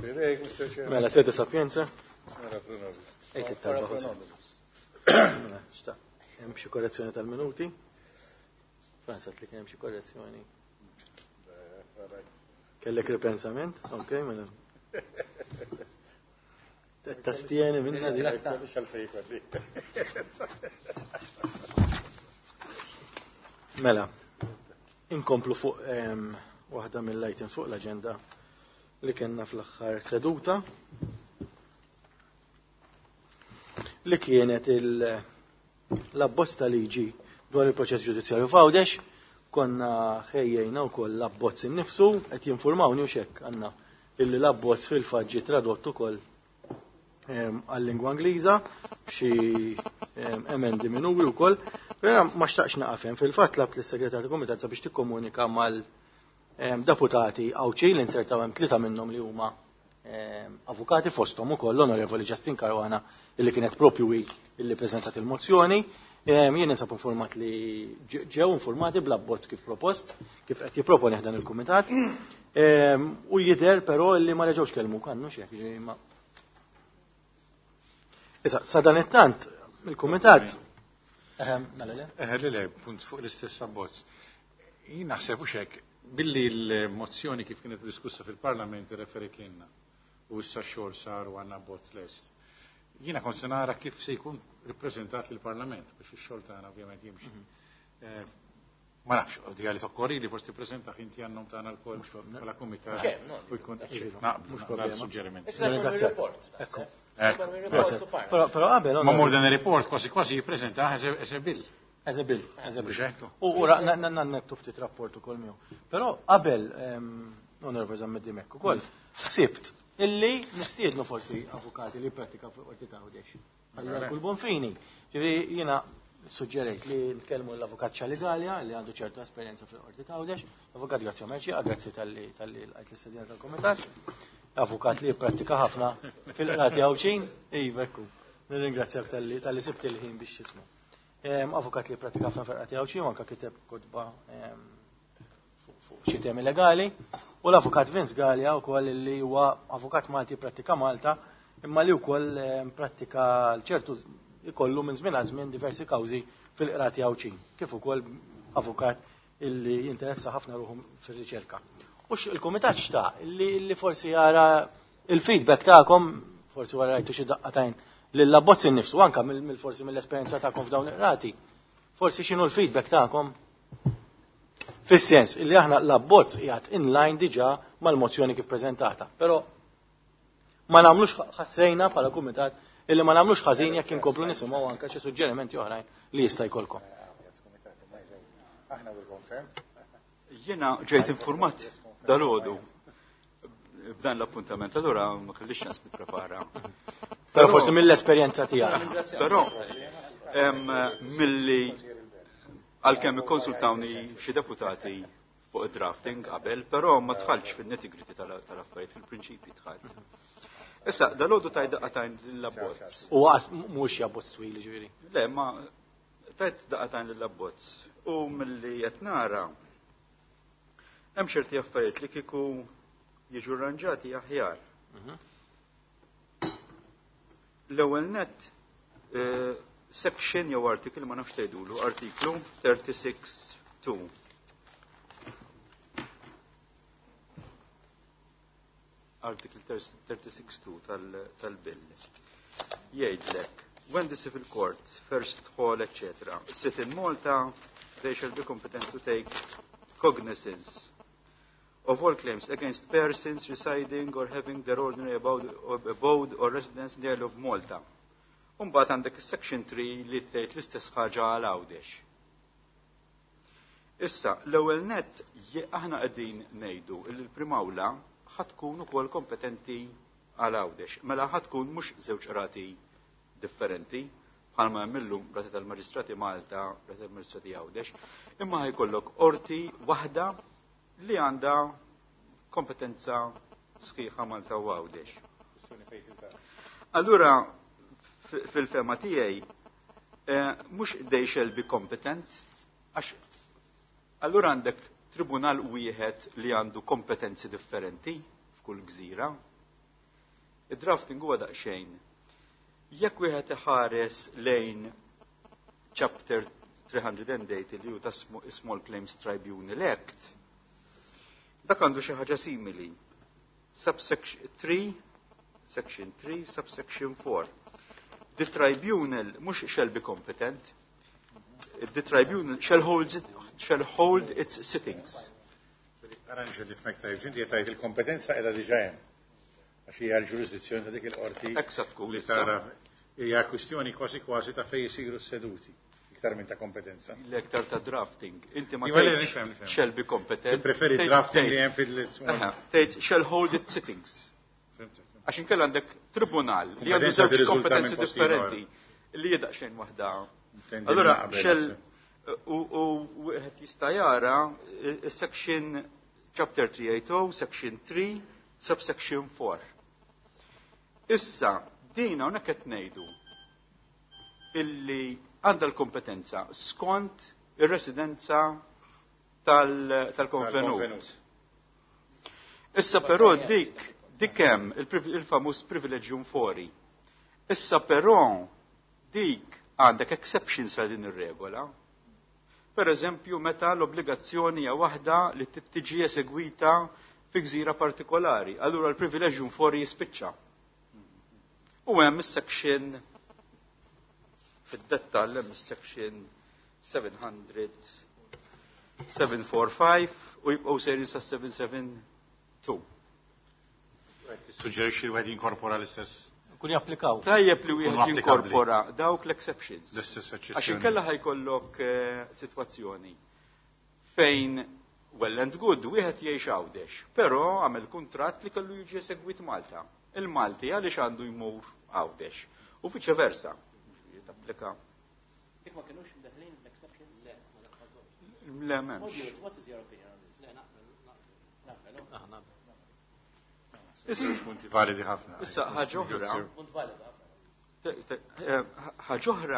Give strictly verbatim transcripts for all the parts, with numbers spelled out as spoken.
Mela, sede sapienza? Ejt it-talba ħożi. Mela, xta' hemm xi korrezzjoni tal-minuti? Franza li kien hemm xi korrezzjoni. Kellek ripensament? Okej, mela. Tastieni minna diretta. Mela, inkomplu fuq waħda mill-items fuq l-aġenda li kienna fl-aħħar seduta li kienet l-abbozz liġi dwar il-proċess ġudizzjarju f'Għawdex konna ħejjejna wkoll l-abbozz innifsu qed jinformawni u xekk għandna illi l-abbozz fil-fatt ġie tradott ukoll għal-lingwa Ingliża b'xi emendi minuri wkoll, però ma xtaqx naqafhem fil-fatt labt lis-segretarju tal-Kumitat sabiex tikkomunika mal-deputati Awċi li nsertaw hemm tlieta minnhom li huma avukati fosthom ukoll l-Onorevoli Justin Caruana illi kienet propju wi illi preżentat il-mozzjoni. Jien nisab informat li ġew informati bl-abbozz kif propost, kif qed jipproponi dan il-Kumitat. U jidher però li ma reġgħux kellmu kannu xi jiġri ma. Issa, sa dan it-tant il-Kumitat mela le? Eħe le punt fuq l-istess abbozz. Jien naħseb hux hekk billi l-mozzjoni kif kienet diskussa fil-Parlament referit lilna u issa x-xogħol sar u għandna abbozz lest. Jiena kont se nara kif se jkun rippreżentat lill-Parlament biex ix-xogħol tagħna ovvjament jimxi. Ma nafx, di għali tokkori li forsi prezenta inti għannom tagħna l-kol bħala kumitat u jkun mhux problema suġġeriment. Però qabel ma more than a report kważi kważi jippreżenta as a bill. As a bill, as a bill. U nannettu ftit rapport ukoll miegħu. Però qabel Onorevoli Zammetti Mekk ukoll ħsibt illi nistiednu forsi avukati li prattika fuq qorti ta' Għawdex. Allura kull bonfini. Ġifieri jiena suġġerejt li nkellmu l-avukat Ċaligalja li għandu ċertu esperjenza fil-qorti ta' Għawdex, avukat Grazzja Merċi, grazzi tal-li tal-li l-istedina tal-Komitat, avukat li jipprattika ħafna fil-qrati Għawċin, ivekku, nirringrazzjak tal-li tal-li sibt il-ħin biex jismu. Avukat li jipprattika ħafna fil-qrati Għawċin, anke kiteb kutba fuq xi temi legali, u l-avukat Vince Gallia wkoll li huwa avukat Malti jipprattika Malta, imma li wkoll prattika ċertu ikollu minn żmien għal żmien diversi kawżi fil-qrati Għawċin, kif ukoll avukat illi jinteressa ħafna ruħu fir-riċerka. U il-Kumitat xtaq illi forsi jara il-feedback tagħkom, forsi wara rajtu xi daqqatajn lill-abbozz innifsu anke mill-forsi mill-esperjenza tagħkom f'dawn il-qrati. Forsi x'inhu l-feedback tagħkom? Fis-sens illi aħna l-abbozz qiegħed in-line diġà mal-mozzjoni kif preżentata, però ma nagħmlux ħassejna bħala kumitat illi ma nagħmlux ħażin jekk inkomplu nisimgħu anke xi suġġerimenti oħrajn li jista' jkollkom. Jiena ġejt informat dal-għodu b'dan l-appuntament, allura ma kellix nas nipprepara. Però forsi mill-esperjenza tiegħek. Però milli għalkemm ikkonsultawni xi deputati fuq id-drafting qabel, però ma tħallx fin-nitty-gritty tal-affarijiet fil-prinċipji tħall. Issa, dal-għodu taj daqqatajn l-abbozz. U għas mux jabbozz twili ġviri? Le, ma tajt daqqatajn l-abbozz. U mill-li jatnara, hemm xerti affarijiet li kiku jiġu rranġati aħjar. L-ewwel net, section jew artiklu ma nafx tgħidulu, artiklu thirty-six two. Article thirty-six two tal-bill. Jgħidlek, when the civil court, first hall, et cetera, sit in Malta, they shall be competent to take cognizance of all claims against persons residing or having their ordinary abode, abode or residence in the Isle of Malta. Umbat għandek section three li tgħid l-istess ħaġa għal Għawdex. Issa, l-ewwel net aħna qegħdin ngħidu il-primawla ħatkun ukoll kompetenti għal Għawdex. Mela ħatkun mhux żewġ qrati differenti, bħalma hemm illum rati tal-Maġistrati Malta, rati tal-Maġistrati Għawdex, imma ħajkollok qorti waħda li għandha kompetenza sħiħa Malta u Għawdex. Allura fil-fema tiegħi mhux they shall be competent, għax allura għandek tribunal wieħed li għandu kompetenzi differenti f'kull gżira, Id-drafting huwa daqsxejn. Jekk wieħed iħares lejn Chapter three hundred eighty li hu ta' Small Claims Tribunal Act, dak għandu xi ħaġa simili. Subsection three, Section three, Subsection four. The tribunal mhux shall be competent. The tribunal shall hold it, shall hold its sittings. Arranġa diffmek ta' ġinti jtajt il-kompetenza edha diġa hemm. Għax hija l-ġurisdizzjoni ta' dik il-qorti. Eksat li tara hija kwistjoni kważi kważi ta' fejn isiru seduti. Iktar minn ta' kompetenza. L-iktar ta' drafting. Inti ma Iva, tgħidx shall be competent. Preferi drafting li hemm fil- Tgħid shall hold its sittings. Għax inkella għandek tribunal li għandu żewġ kompetenzi differenti li jidaq xejn waħda. Allora, shall u wieħed jista' jara section chapter three eighty, section three, subsection four. Issa, dina hawnhekk qed ngħidu illi għandha l-kompetenza skont ir-residenza tal-konvenut. Issa però dik dik hemm il-famuż privilegium fori. Issa però dik għandek exceptions għal din ir-regola. Per eżempju, meta l-obbligazzjoni hija waħda li tiġi esegwita fi gżira partikolari, allura l-privilegium fori jispiċċa. U hemm is-section fid-dettall hemm is-section seven hundred, seven forty-five u jibqgħu sejrin sa seven seventy-two. Suġġerixxi wieħed jinkorpora l-istess. Kun japplikaw. Tajjeb li wieħed jinkorpora dawk l-exceptions. L-istess eċċezzjoni. Għax inkella ħajkollok sitwazzjoni fejn well and good wieħed jgħix Għawdex, però għamel kuntratt li kellu jiġi esegwit Malta. Il-Malti għaliex għandu jmur Għawdex. U viċe versa. Tapplika. Dik ma kinux mdaħlin l-exceptions? Le, ma daħħalhomx. Le m'hemmx. What is your opinion on this? Le, naqbel, naqbel. Naqbel. Punti validi ħafna. Issa ħaġa oħra. Punt valid ħafna. Ħaġa oħra.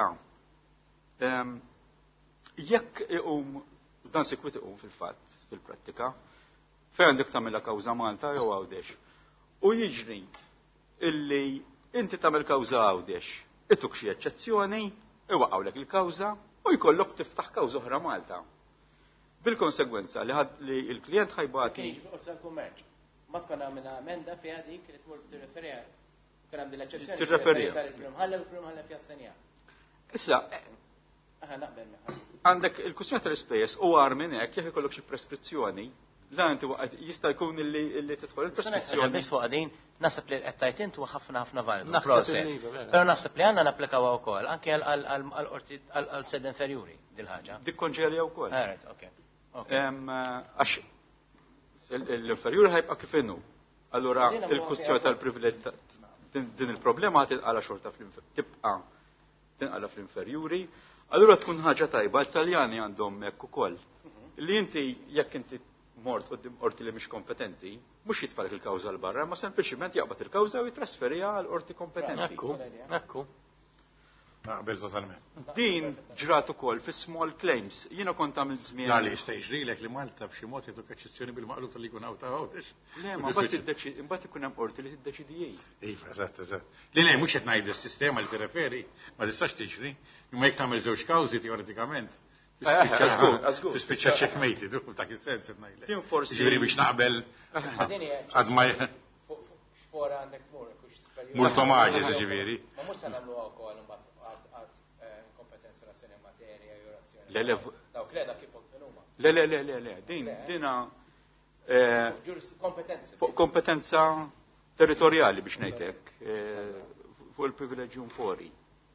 Jekk iqum dan sikwit iqum fil-fatt, fil-prattika, fejn għandek tagħmilha kawża Malta jew Għawdex. U jiġri illi inti tagħmel kawża Għawdex, ituk xi eċċezzjoni, iwaqgħulek il-kawża u jkollok tiftaħ kawża oħra Malta. Bil-konsegwenza li l-klijent ħajbati. Ma tkun għamilna emenda fiha dik li tmur tirreferiha. Kien hemm din l-eċċezzjoni. Tirreferiha. Ħalla l-primħalla fiha s-senja. Issa, aħna naqbel meħal. Għandek il-kwistjoni tal-ispejjeż u għar minn hekk jekk ikollok xi preskrizzjoni, la inti jista' jkun illi tidħol il-preskrizzjoni. Biss fuq din naħseb li qed tajt int huwa ħafna ħafna validu. Però naħseb li għandna napplikawha wkoll anke għall-qorti għall-sed inferjuri dil-ħaġa. Dik konġelja wkoll. Alright, okay. Għax l-inferjuri ħajbqa' kif inhu. Allura il-kwistjoni tal-privileġġ din il-problema tinqala xorta tibqa' tinqala fl-inferjuri. Allura tkun ħaġa tajba l-Taljani għandhom hekk ukoll. Li inti jekk inti mort qudiem qorti li mhix kompetenti, mhux jitfalek il-kawża l barra, ma sempliċiment jaqbad il-kawża u jitrasferiha għal qorti kompetenti. Ekku, ekku. Naqbel totalment. Din ġrat ukoll fi small claims. Jiena kont għamil żmien. Dali jista' jiġrilek li Malta b'xi mod jagħtuk eċċezzjoni bil-maqlub tal-li jkun hawn ta' Għawdex. Le, ma imbagħad ikun hemm qorti li tiddeċidi. Iva, eżatt, eżatt. Li le mhux qed ngħid is-sistema li tirreferi, ma tistax tiġri, imma jekk tagħmel żewġ kawżi teoretikament. Tispiċċa checkmate, du dak is-sens qed ngħidlek. Tim forsi. Jiġri biex naqbel għad ma Fora għandek tmur Murto maġi, ġifieri. Ma mhux se nagħmluha wkoll imbagħad kompetenza razzjoni materja jew razzjoni. Le le. Dawk le dak kif huma. Le le le le le. Din dina kompetenza. Kompetenza territorjali biex ngħidlek fuq il-privileġjum fori.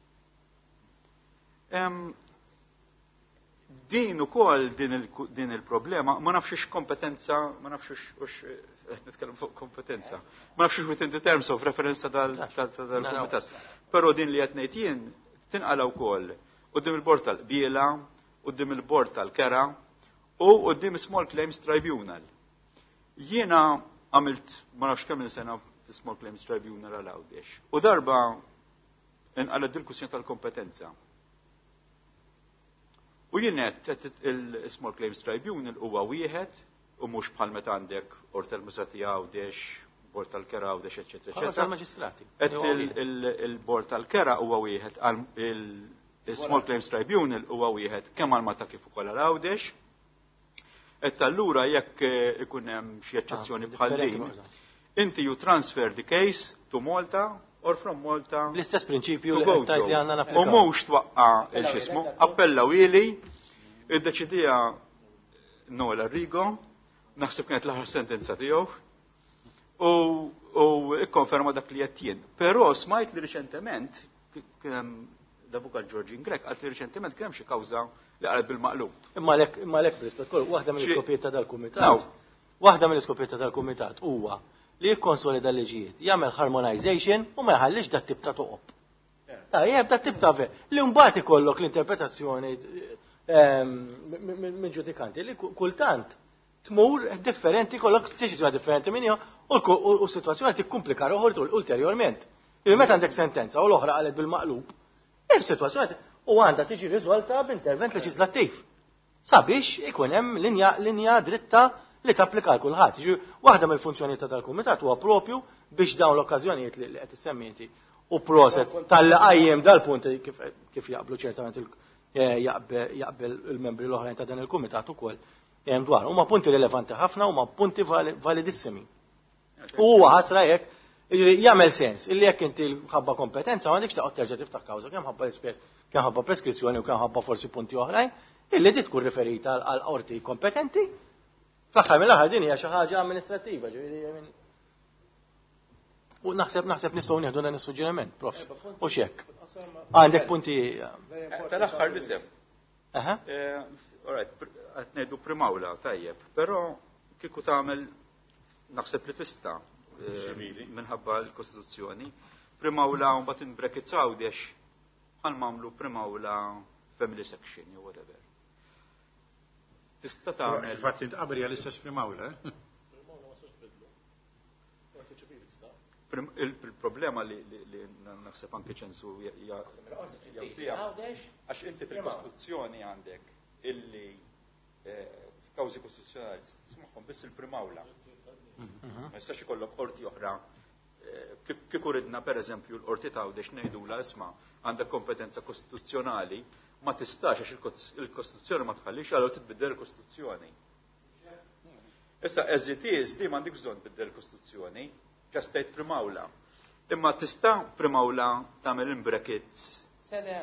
Din ukoll din il-problema ma nafx kompetenza, ma nafx nitkellem fuq kompetenza. Ma nafx within the terms of reference tal-komitat. Però din li qed ngħid jien tinqala wkoll quddiem il-bord tal-qbiela, quddiem il-bord tal-kera u quddiem Small Claims Tribunal. Jiena għamilt ma nafx kemm sena fi Small Claims Tribunal għal Għawdex. U darba inqalet dil-kwistjoni tal-kompetenza. U jienet il-Small Claims Tribunal huwa wieħed u mhux bħal meta għandek Qorti tal-Musati Għawdex, il-bord tal-kera Għawdex, eċetera, Bħala eċetera. tal-maġistrati. Qed il-bord tal-kera huwa wieħed għal il-Small Claims Tribunal huwa wieħed kemm għal Malta kif ukoll għal Għawdex. Qed allura jekk ikun hemm xi eċċezzjoni bħal din, inti you transfer the case to Malta or from Malta. L-istess prinċipju to li go qed li għandna U napplikaw. mhux twaqqa il-xismu, appella wili, iddeċidija Noel Arrigo, naħseb kienet l-aħħar sentenza tiegħu, u ikkonferma dak li qed jien. Però smajt li riċentement l-avukat Georgine Grek għalt li riċentement kien hemm xi kawża li qalb bil-maqlub. Imma lek imma lek b'rispett kollu, waħda mill-iskopijiet tal-kumitat. Waħda mill-iskopijiet tal-kumitat huwa li jikkonsolida l-liġijiet, jagħmel harmonization u ma jħallix dat tip ta' toqob. Tajjeb, dat tip ta' ve. Li mbagħad ikollok l-interpretazzjoni minn ġudikanti li kultant tmur differenti, kollok deċiżjoni differenti minn u s-sitwazzjoni tikkumplika roħor ulterjorment. Il meta għandek sentenza u l-oħra qalet bil-maqlub, il-sitwazzjoni u għandha tiġi riżolta b'intervent leġislattiv. Sabiex ikun hemm linja dritta li tapplika l kulħadd. Waħda mill-funzjonijiet tal-kumitat huwa propju biex dawn l-okkażjonijiet li qed issemmiti u proset tal-qajjem dal-punti kif jaqblu ċertament jaqbel il-membri l-oħrajn ta' dan il-kumitat ukoll hemm dwar. Huma punti rilevanti ħafna, huma punti validissimi. U huwa ħasra jekk jagħmel sens illi jekk inti ħabba kompetenza m'għandekx taqgħod terġa' tiftaħ kawża kemm ħabba ispett, kemm ħabba preskrizzjoni u kemm ħabba forsi punti oħrajn, illi di tkun riferita għal qorti kompetenti. Fl-aħħar mill-aħħar din hija xi ħaġa amministrattiva, ġifieri u naħseb naħseb nistgħu nieħdu dan is-suġġeriment, prof. U x'hekk. Għandek punti tal-aħħar bisem. Aha. Alright, qed ngħidu primawla tajjeb, però kieku tagħmel naħseb li tista' minħabba l-Kostituzzjoni, primawla u mbagħad in-brackets Għawdex bħal m'għamlu primawla family section jew whatever. Tista' tagħmel. Fatt intqabel hija l-istess primawla. Il-problema li naħseb anke ċensu għax inti fil-Kostituzzjoni għandek illi f'kawżi kostituzzjonali tismaħħom biss il-primawla. Ma jistax ikollok qorti oħra. Kieku ridna pereżempju l-qorti ta' Għawdex ngħidula isma' għandek kompetenza kostituzzjonali, ma tistax għax il-Kostituzzjoni ma tħallix għallu titbiddel il-Kostituzzjoni. Issa as it is di m'għandek bżonn tbiddel il-Kostituzzjoni, ġast tgħid primawla. Imma tista' primawla tagħmel in-brackets. Sede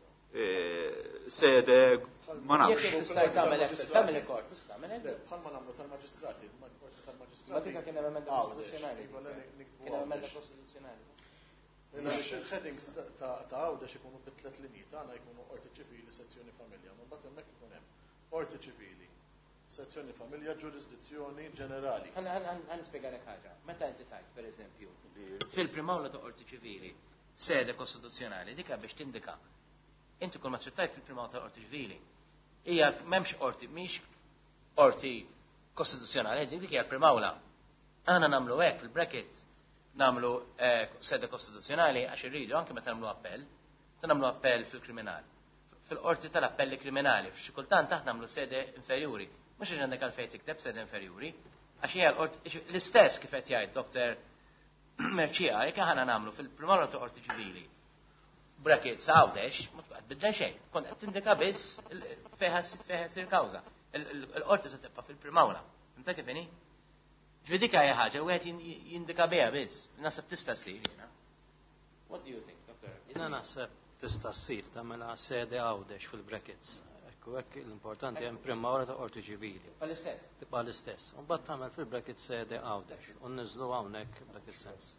sede ma nafx. Jekk tista' tagħmel hekk tagħmel ikord, tista' tagħmel hekk. Bħalma nagħmlu tal-maġistrati, mal-qorti tal-maġistrati. Ma dik kien hemm emenda kostituzzjonali. Kien hemm emenda kostituzzjonali. Il-headings ta' Għawdex ikunu bit-tlet linji, tagħna jkunu qorti ċivili, sezzjoni familja, ma mbagħad hemmhekk ikun hemm qorti ċivili, sezzjoni familja, ġurisdizzjoni ġenerali. Ħa nispjegalek ħaġa. Meta inti tajt, pereżempju, fil-primawla ta' qorti ċivili, sede kostituzzjonali, dik biex tindika. Inti kull ma trittajt fil-primawla ta' qorti ċivili. Hija m'hemmx qorti, mhix qorti kostituzzjonali, dik hija l-primawla. Aħna nagħmlu hekk fil-brackets. Namlu sede kostituzzjonali għax irridu anke meta nagħmlu appell, nagħmlu appell fil-kriminali. Fil-qorti tal-appelli kriminali, f'xi kultant aħna nagħmlu sede inferjuri. Mhux għax għandek għalfejn tikteb sede inferjuri, għax hija l-istess kif qed jgħid Doktor Merċija, jekk aħna nagħmlu fil-primawla ta' qorti ċivili. Brackets Għawdex, ma tbaqgħet bidda xejn. Kont qed tindika biss fejn sir kawża. Il-qorti se tibqa' fil-primawla. Imta kif inhi? Ġvidika hija ħaġa, wieħed jindika biha biss. Naħseb tista' ssir jiena. What do you think, Doctor? Jiena naħseb tista' ssir tagħmilha sede Għawdex fil-brackets. Ekku hekk l-importanti hemm primawla ta' qorti ċivili. Bħal-istess. Tibqa' l-istess. U mbagħad tagħmel fil-brackets sede Għawdex u nniżlu hawnhekk b'dak is-sens.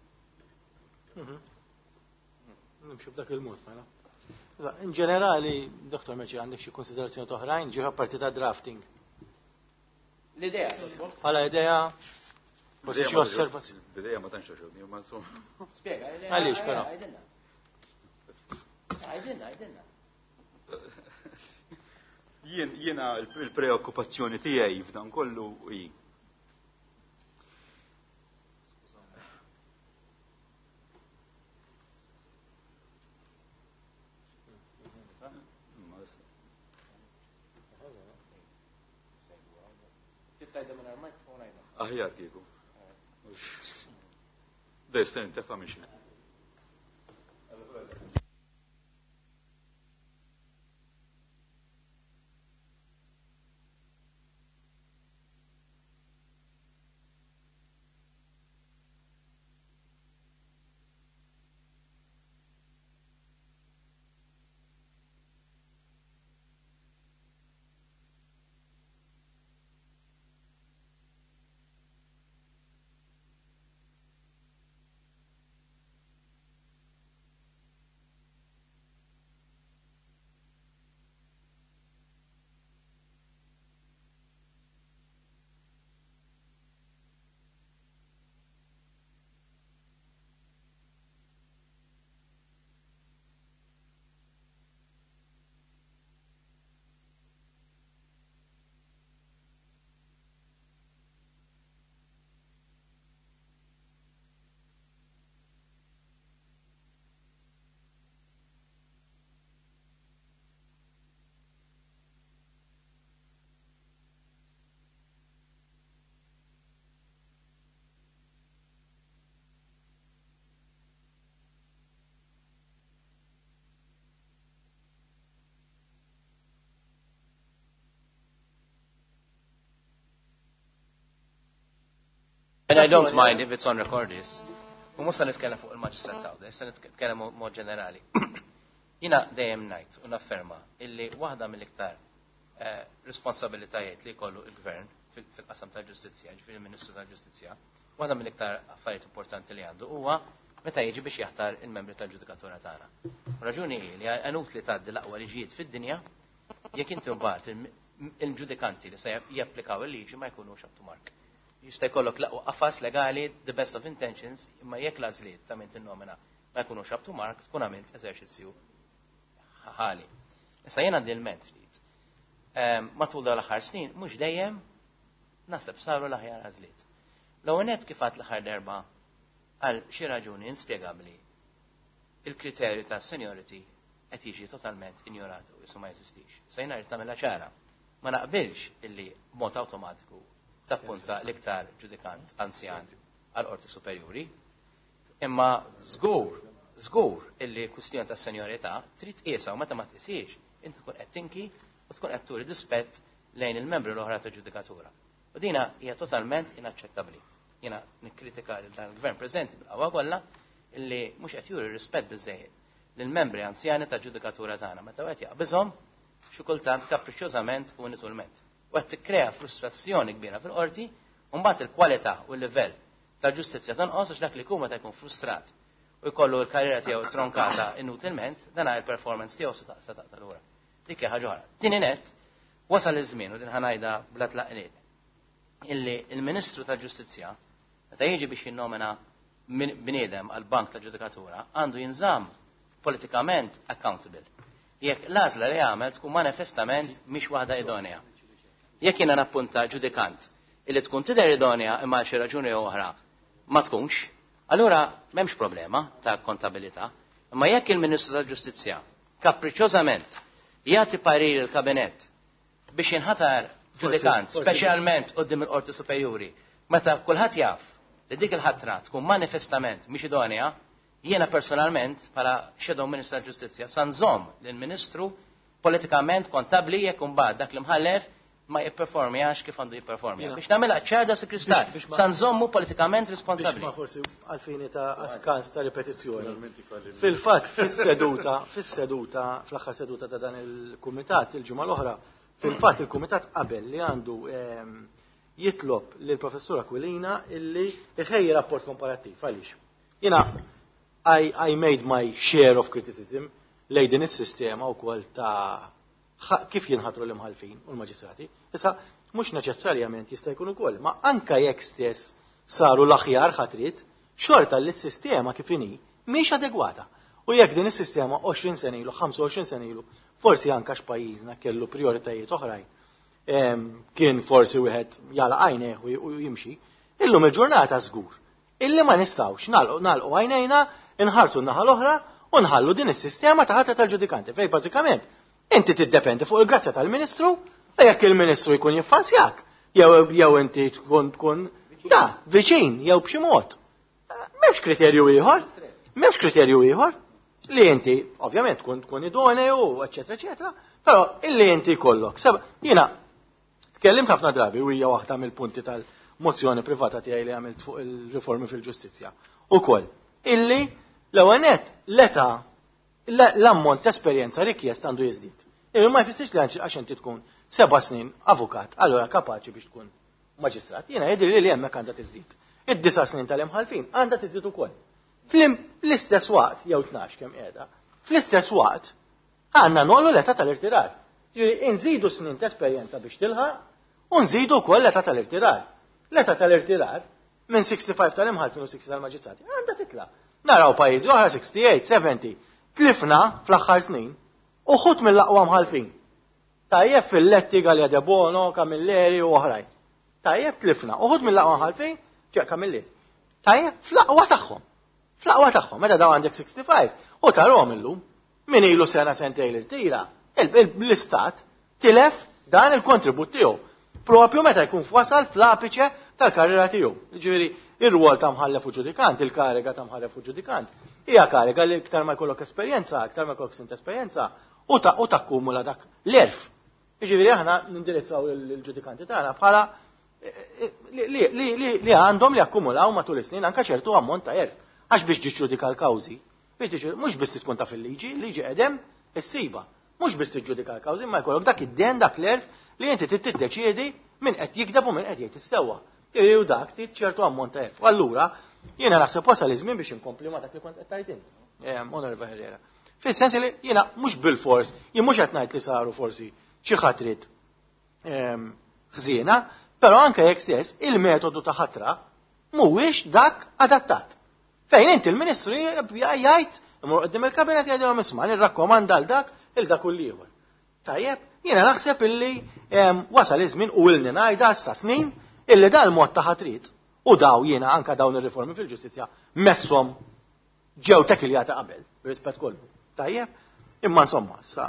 Nimxu b'dak il-mod, mela. In ġenerali, Doktor Merċi, għandek xi konsiderazzjoni oħrajn ġieħa parti ta' drafting. L-idea. Għala idea, forsi xi osservazzjoni. L-idea ma tantx ġewni, ma insomma. Spjega, Għaliex però? Għajdilna. Għajdilna, għajdilna. Jien jiena l-preokkupazzjoni tiegħi f'dan kollu hi. Aħjar kieku. Da jista' jintefa' mixi. And I don't mind if it's on record is. U musta nitkellem fuq il-maġistrat sawda, issa nitkellem mod ġenerali. Jina dejjem ngħid u nafferma illi waħda mill-iktar responsabilitajiet li jkollu il-gvern fil-qasam tal-ġustizzja, ġifieri il-Ministru tal-Ġustizzja, waħda mill-iktar affarijiet importanti li għandu huwa meta jiġi biex jaħtar il-membri tal-ġudikatura tagħna. Raġuni hi li għanut li tgħaddi l-aqwa liġijiet fid-dinja jekk inti mbagħad il-ġudikanti li se japplikaw il-liġi ma jkunux up to mark. Jista' jkollok laqwa qafas legali, the best of intentions, imma jekk l-għażliet ta' min tinnomina ma jkunux up to mark, tkun għamilt eżerċizzju ħali. Issa jien għandi l-ment ftit. Matul dawn l-aħħar snin mhux dejjem naħseb saru l-aħjar għażliet. L-ewwel nett kif għad l-aħħar darba għal xi raġuni inspjegabbli il-kriterju ta' seniority qed jiġi totalment injorat u isu ma jeżistix. Se jien rrid nagħmilha ċara. Ma naqbilx illi b'mod awtomatiku tappunta l-iktar ġudikant anzjan għal qorti superjuri, imma żgur, żgur illi kwistjoni ta' senjorità trid tqiesha u meta ma tqisix, inti tkun qed tinki u tkun qed turi rispett lejn il-membri l-oħra ta' ġudikatura. U dina hija totalment inaċċettabbli. Jiena nikkritika dan il-gvern preżenti bil-qawwa kollha illi mhux qed juri rispett biżejjed lill-membri anzjani ta' ġudikatura tagħna meta qed jaqbiżhom xi kultant kapriċċjużament u inutulment. U għed tikkrea frustrazzjoni kbira fil-qorti, u mbagħad il-kwalità u l-livell ta' ġustizzja tonqos għax dak li jkun meta jkun frustrat u jkollu l-karriera tiegħu tronkata inutilment, dan il-performance tiegħu se taqta' lura. Dik hija ħaġa oħra. Tieni nett, wasal iż-żmien u din ħanajda bla tlaqliet illi il-Ministru tal-Ġustizzja meta jiġi biex jinnomina bniedem għal bank ta' ġudikatura għandu jinżamm politikament accountable. Jekk l-għażla li għamel tkun manifestament mhix waħda idonea. Jekk jiena nappunta ġudikant illi tkun tidher idonea imma xi raġuni oħra ma tkunx, allura m'hemmx problema ta' kontabilità. Imma jekk il-Ministru tal-Ġustizzja kapriċċjużament jagħti parir il-Kabinett biex jinħatar ġudikant speċjalment quddiem il-Qorti Superjuri, meta kulħadd jaf li dik il-ħatra tkun manifestament mhix idonea, jiena personalment bħala Shadow Ministru tal-Ġustizzja sa nżomm lill-Ministru politikament kontabbli jekk imbagħad dak li mħallef ma jipperformjax kif għandu jipperformja. Biex nagħmilha ċerda si kristal, sa nżommu politikament responsabbli. Ma forsi għalfini ta' askans ta' ripetizzjoni. Fil-fatt fis-seduta, fis-seduta, fl-aħħar seduta ta' dan il-kumitat il-ġimgħa l-oħra, fil-fatt il-kumitat qabel li għandu jitlob lil professur Aquilina illi iħejji rapport komparattiv. Għaliex? Jiena I made my share of criticism lejn din is-sistema wkoll ta' kif jinħatru l-imħalfin u l-maġistrati. Issa, mhux neċessarjament jista' jkun ukoll, ma anka jekk stess saru l-aħjar ħatrit, xorta li s-sistema kif inhi mhix adegwata. U jekk din is-sistema għoxrin sena ilu, ħamsa u għoxrin sena ilu, forsi anka x'pajjiżna kellu prioritajiet oħrajn, kien forsi wieħed jala għajnejh u jimxi, illum il-ġurnata żgur. Illi ma nistgħux nagħlqu għajnejna, inħarsu n-naħa l-oħra u nħallu din is-sistema ta' ħatra tal-ġudikanti. Fej bażikament inti tiddependi fuq il-grazzja tal-Ministru, u jekk il-Ministru jkun jiffansjak, jew jew inti tkun tkun da viċin jew b'xi mod. m'hemmx kriterju ieħor, m'hemmx kriterju ieħor li inti ovvjament tkun tkun idoneu, eċetera, eċetera, però illi inti jkollok. Jiena tkellimt ħafna drabi u hija waħda mill-punti tal-mozzjoni privata tiegħi li għamilt fuq il-riformi fil-ġustizzja. Ukoll illi l-ewwel nett l-età l-ammont ta' esperjenza rikjest għandu jiżdied. Imma ma jfissirx li għax inti tkun seba' snin avukat, allura kapaċi biex tkun maġistrat. Jiena jidhirli li hemmhekk għandha tiżdied. Id-disa' snin tal-imħalfin għandha tiżdied ukoll. Fl-istess waqt, jew tnax kemm qiegħda, fl-istess waqt għandna nollu l-età tal-irtirar. Ġifieri nżidu snin ta' esperjenza biex tilħaq u nżidu wkoll l-età tal-irtirar. L-età tal-irtirar minn sixty-five tal-imħalfin u sixty tal-maġistrati għandha titla'. Naraw pajjiżi oħra sixty-eight, seventy. Tlifna fl-aħħar snin u ħut mill-aqwa mħalfin. Tajjeb fil-Letti, Gallia de Bono, Camilleri u oħrajn. Tajjeb tlifna u ħut mill-aqwa mħalfin ġew Camilleri. Tajjeb fl-aqwa tagħhom. Fl-aqwa tagħhom meta daw għandek sixty-five u tarhom illum min ilu sena sentejn irtira, l-istat tilef dan il-kontribut tiegħu. Propju meta jkun f'wasal fl-apiċe tal-karriera tiegħu. Ġifieri ir-rwol ta' mħallef u ġudikant, il-kariga ta' mħallef u ġudikant, hija kariga li iktar ma jkollok esperjenza, iktar ma jkollok sint esperjenza u ta' u takkumula dak l-erf. Jiġifieri aħna nindirizzaw il-ġudikanti tagħna bħala li għandhom li akkumulaw matul is-snin anke ċertu ammont ta' erf. Għax biex tiġġudika l-kawżi, mhux biss tkun taf il-liġi, liġi qedem issiba. Mhux biss tiġġudika l-kawżi, ma jkollok dak id-den dak l-erf li inti trid tiddeċiedi min qed jikdeb u min qed jgħid issewwa. U dak tit ċertu ammont ta' erf. Allura jiena naħseb wasal iż-żmien biex inkompli ma dak li kont qed tgħid inti. Onorevole Herrera. Fis-sens li jiena mhux bil-fors, jien mhux qed ngħid li saru forsi xi ħatrit ħżiena, però anke jekk stess il-metodu ta' ħatra mhuwiex dak adattat. Fejn inti il-Ministru jgħid imur qudiem il-Kabinet jgħidilhom isma' nirrakkomanda l dak il dak u ieħor. Tajjeb, jiena naħseb illi wasal iż-żmien u ilni ngħidha sa snin illi dal mod ta' ħatrit u daw jiena anke dawn ir-riformi fil-ġustizzja messhom ġew tekiljata qabel, b'rispett kollu. Tajjeb, imma insomma, issa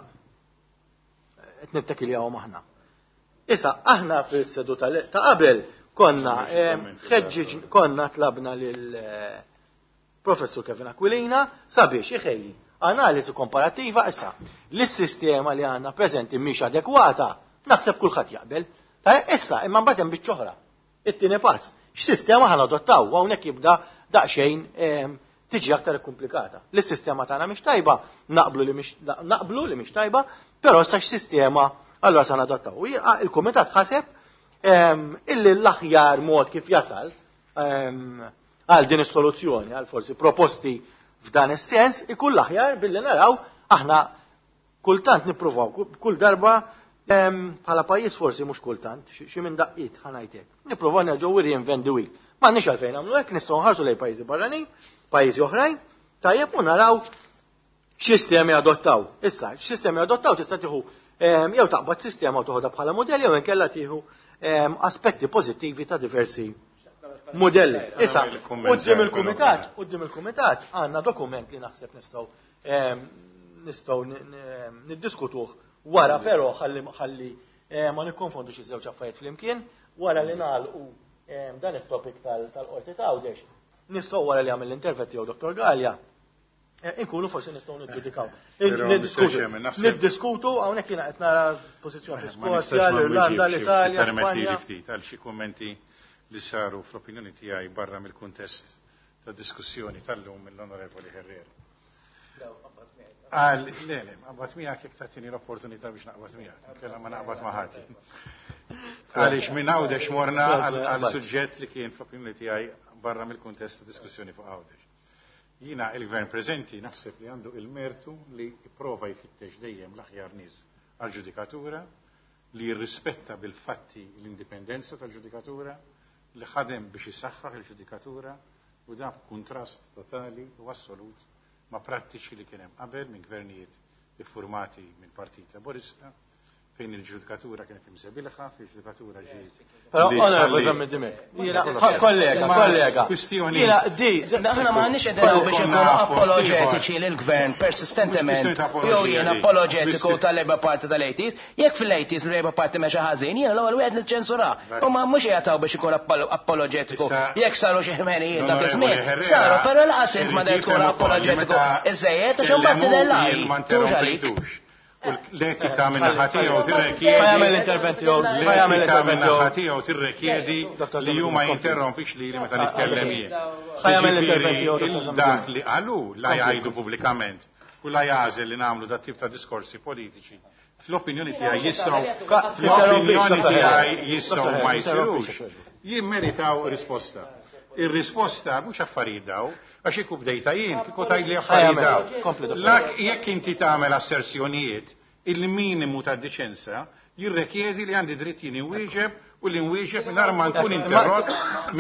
qed nittekiljawhom aħna. Issa aħna fis-sedu ta' qabel konna ħeġġiġ konna tlabna lil Professur Kevin Aquilina sabiex iħejji analiżi komparattiva issa lis-sistema li għandna preżenti mhix adekwata, naħseb kulħadd jaqbel. Issa imma mbagħad hemm biċ oħra. It-tieni pass, x'sistema ħan adottaw hawnhekk jibda daqsxejn tiġi aktar komplikata. L-sistema tagħna mhix tajba, naqblu li mhix naqblu li mhix tajba, però sa x'sistema allura se nadottaw. Il-kumitat ħaseb illi l-aħjar mod kif jasal għal din is-soluzzjoni, għal forsi proposti f'dan is-sens, ikun l-aħjar billi naraw aħna kultant nippruvaw kull darba bħala pajjiż forsi mhux kultant, xi minn daqqiet ħanajtek. Nippruvaw nerġgħu reinvent the wheel. M'għandniex għalfejn nagħmlu hekk nistgħu nħarsu lejn pajjiżi barranin, pajjiżi oħrajn, tajjeb u naraw x'sistemi adottaw. Issa, x'sistemi adottaw tista' tieħu jew taqbad sistema u toħodha bħala modelli jew inkella tieħu aspetti pożittivi ta' diversi modelli. Issa, qudiem il-kumitat, qudiem il-kumitat għandna dokument li naħseb nistgħu nistgħu niddiskutuh wara però ħalli ħalli ma nikkonfondux iż-żewġ affarijiet flimkien, wara li nagħlqu dan it-topic tal-qorti ta' Għawdex, nistgħu wara li għamel l-intervent tiegħu Doktor Gallia, inkunu forsi nistgħu niġġudikaw. Niddiskutu hawnhekk jiena qed nara pożizzjoni Skozja, l-Irlanda, l-Italja, Spanja. Għal xi kummenti li saru fl-opinjoni tiegħi barra mill-kuntest ta' diskussjoni tal-lum mill-Onorevoli Herrera. Għal, le, le, għabat miegħek jekk tagħtini l-opportunità biex naqbad miegħek, kellha ma naqbad ma' ħati. Għaliex minn Għawdex morna għal suġġett li kien fl-opinjoni tiegħi barra mill-kuntest ta' diskussjoni fuq Għawdex. Jiena il-gvern preżenti naħseb li għandu il-mertu li jipprova jfittex dejjem l-aħjar nies għall-ġudikatura, li jirrispetta bil-fatti l-indipendenza tal-ġudikatura, li ħadem biex isaħħaħ il-ġudikatura u da kontrast totali u assolut ma' prattiċi li kien hemm qabel minn gvernijiet iffurmati minn Partit Laburista fejn il-ġudikatura kienet imsebilħa, fil-ġudikatura ġiet. Però onorevoli Zammi Dimek. Kollega, kollega. Kwistjoni. Di. Aħna ma għandniex qegħdin biex ikunu apologetiċi lill-gvern persistentement jew jien apologetiku tal-Labour Party tal-eighties, jekk fil-eighties l-Labour Party mexa ħażin, jiena l-ewwel wieħed niċċensura. Huma mhux jagħtaw biex ikun apologetiku. Jekk saru xi ħmenijiet dak iż-żmien, saru però laqas ma tkun apologetiku iżejjed għax imbagħad tidellaj. L-etika minna ħatijaw tirrekjedi. Ħajamel interventi għu. L-etika minna ħatijaw tirrekjedi li juma jinterrompix li meta nitkellem jien. Ħajamel interventi għu. Il-dak li għalu la jgħidu publikament u la jgħażel li namlu dat tip ta' diskorsi politiċi. Fl-opinjoni tiegħi jistgħu fl-opinjoni tiegħi jistgħu ma jsirux. Jimmeritaw risposta. Ir-risposta mhux affarijiet daw, għax ikku bdejta jien, kieku tgħidli affarijiet daw. Lak jekk inti tagħmel asserzjonijiet, il-minimu tad-diċenza jirrekjedi li għandi dritt jien inwieġeb u li nwieġeb mingħajr ma nkun interrott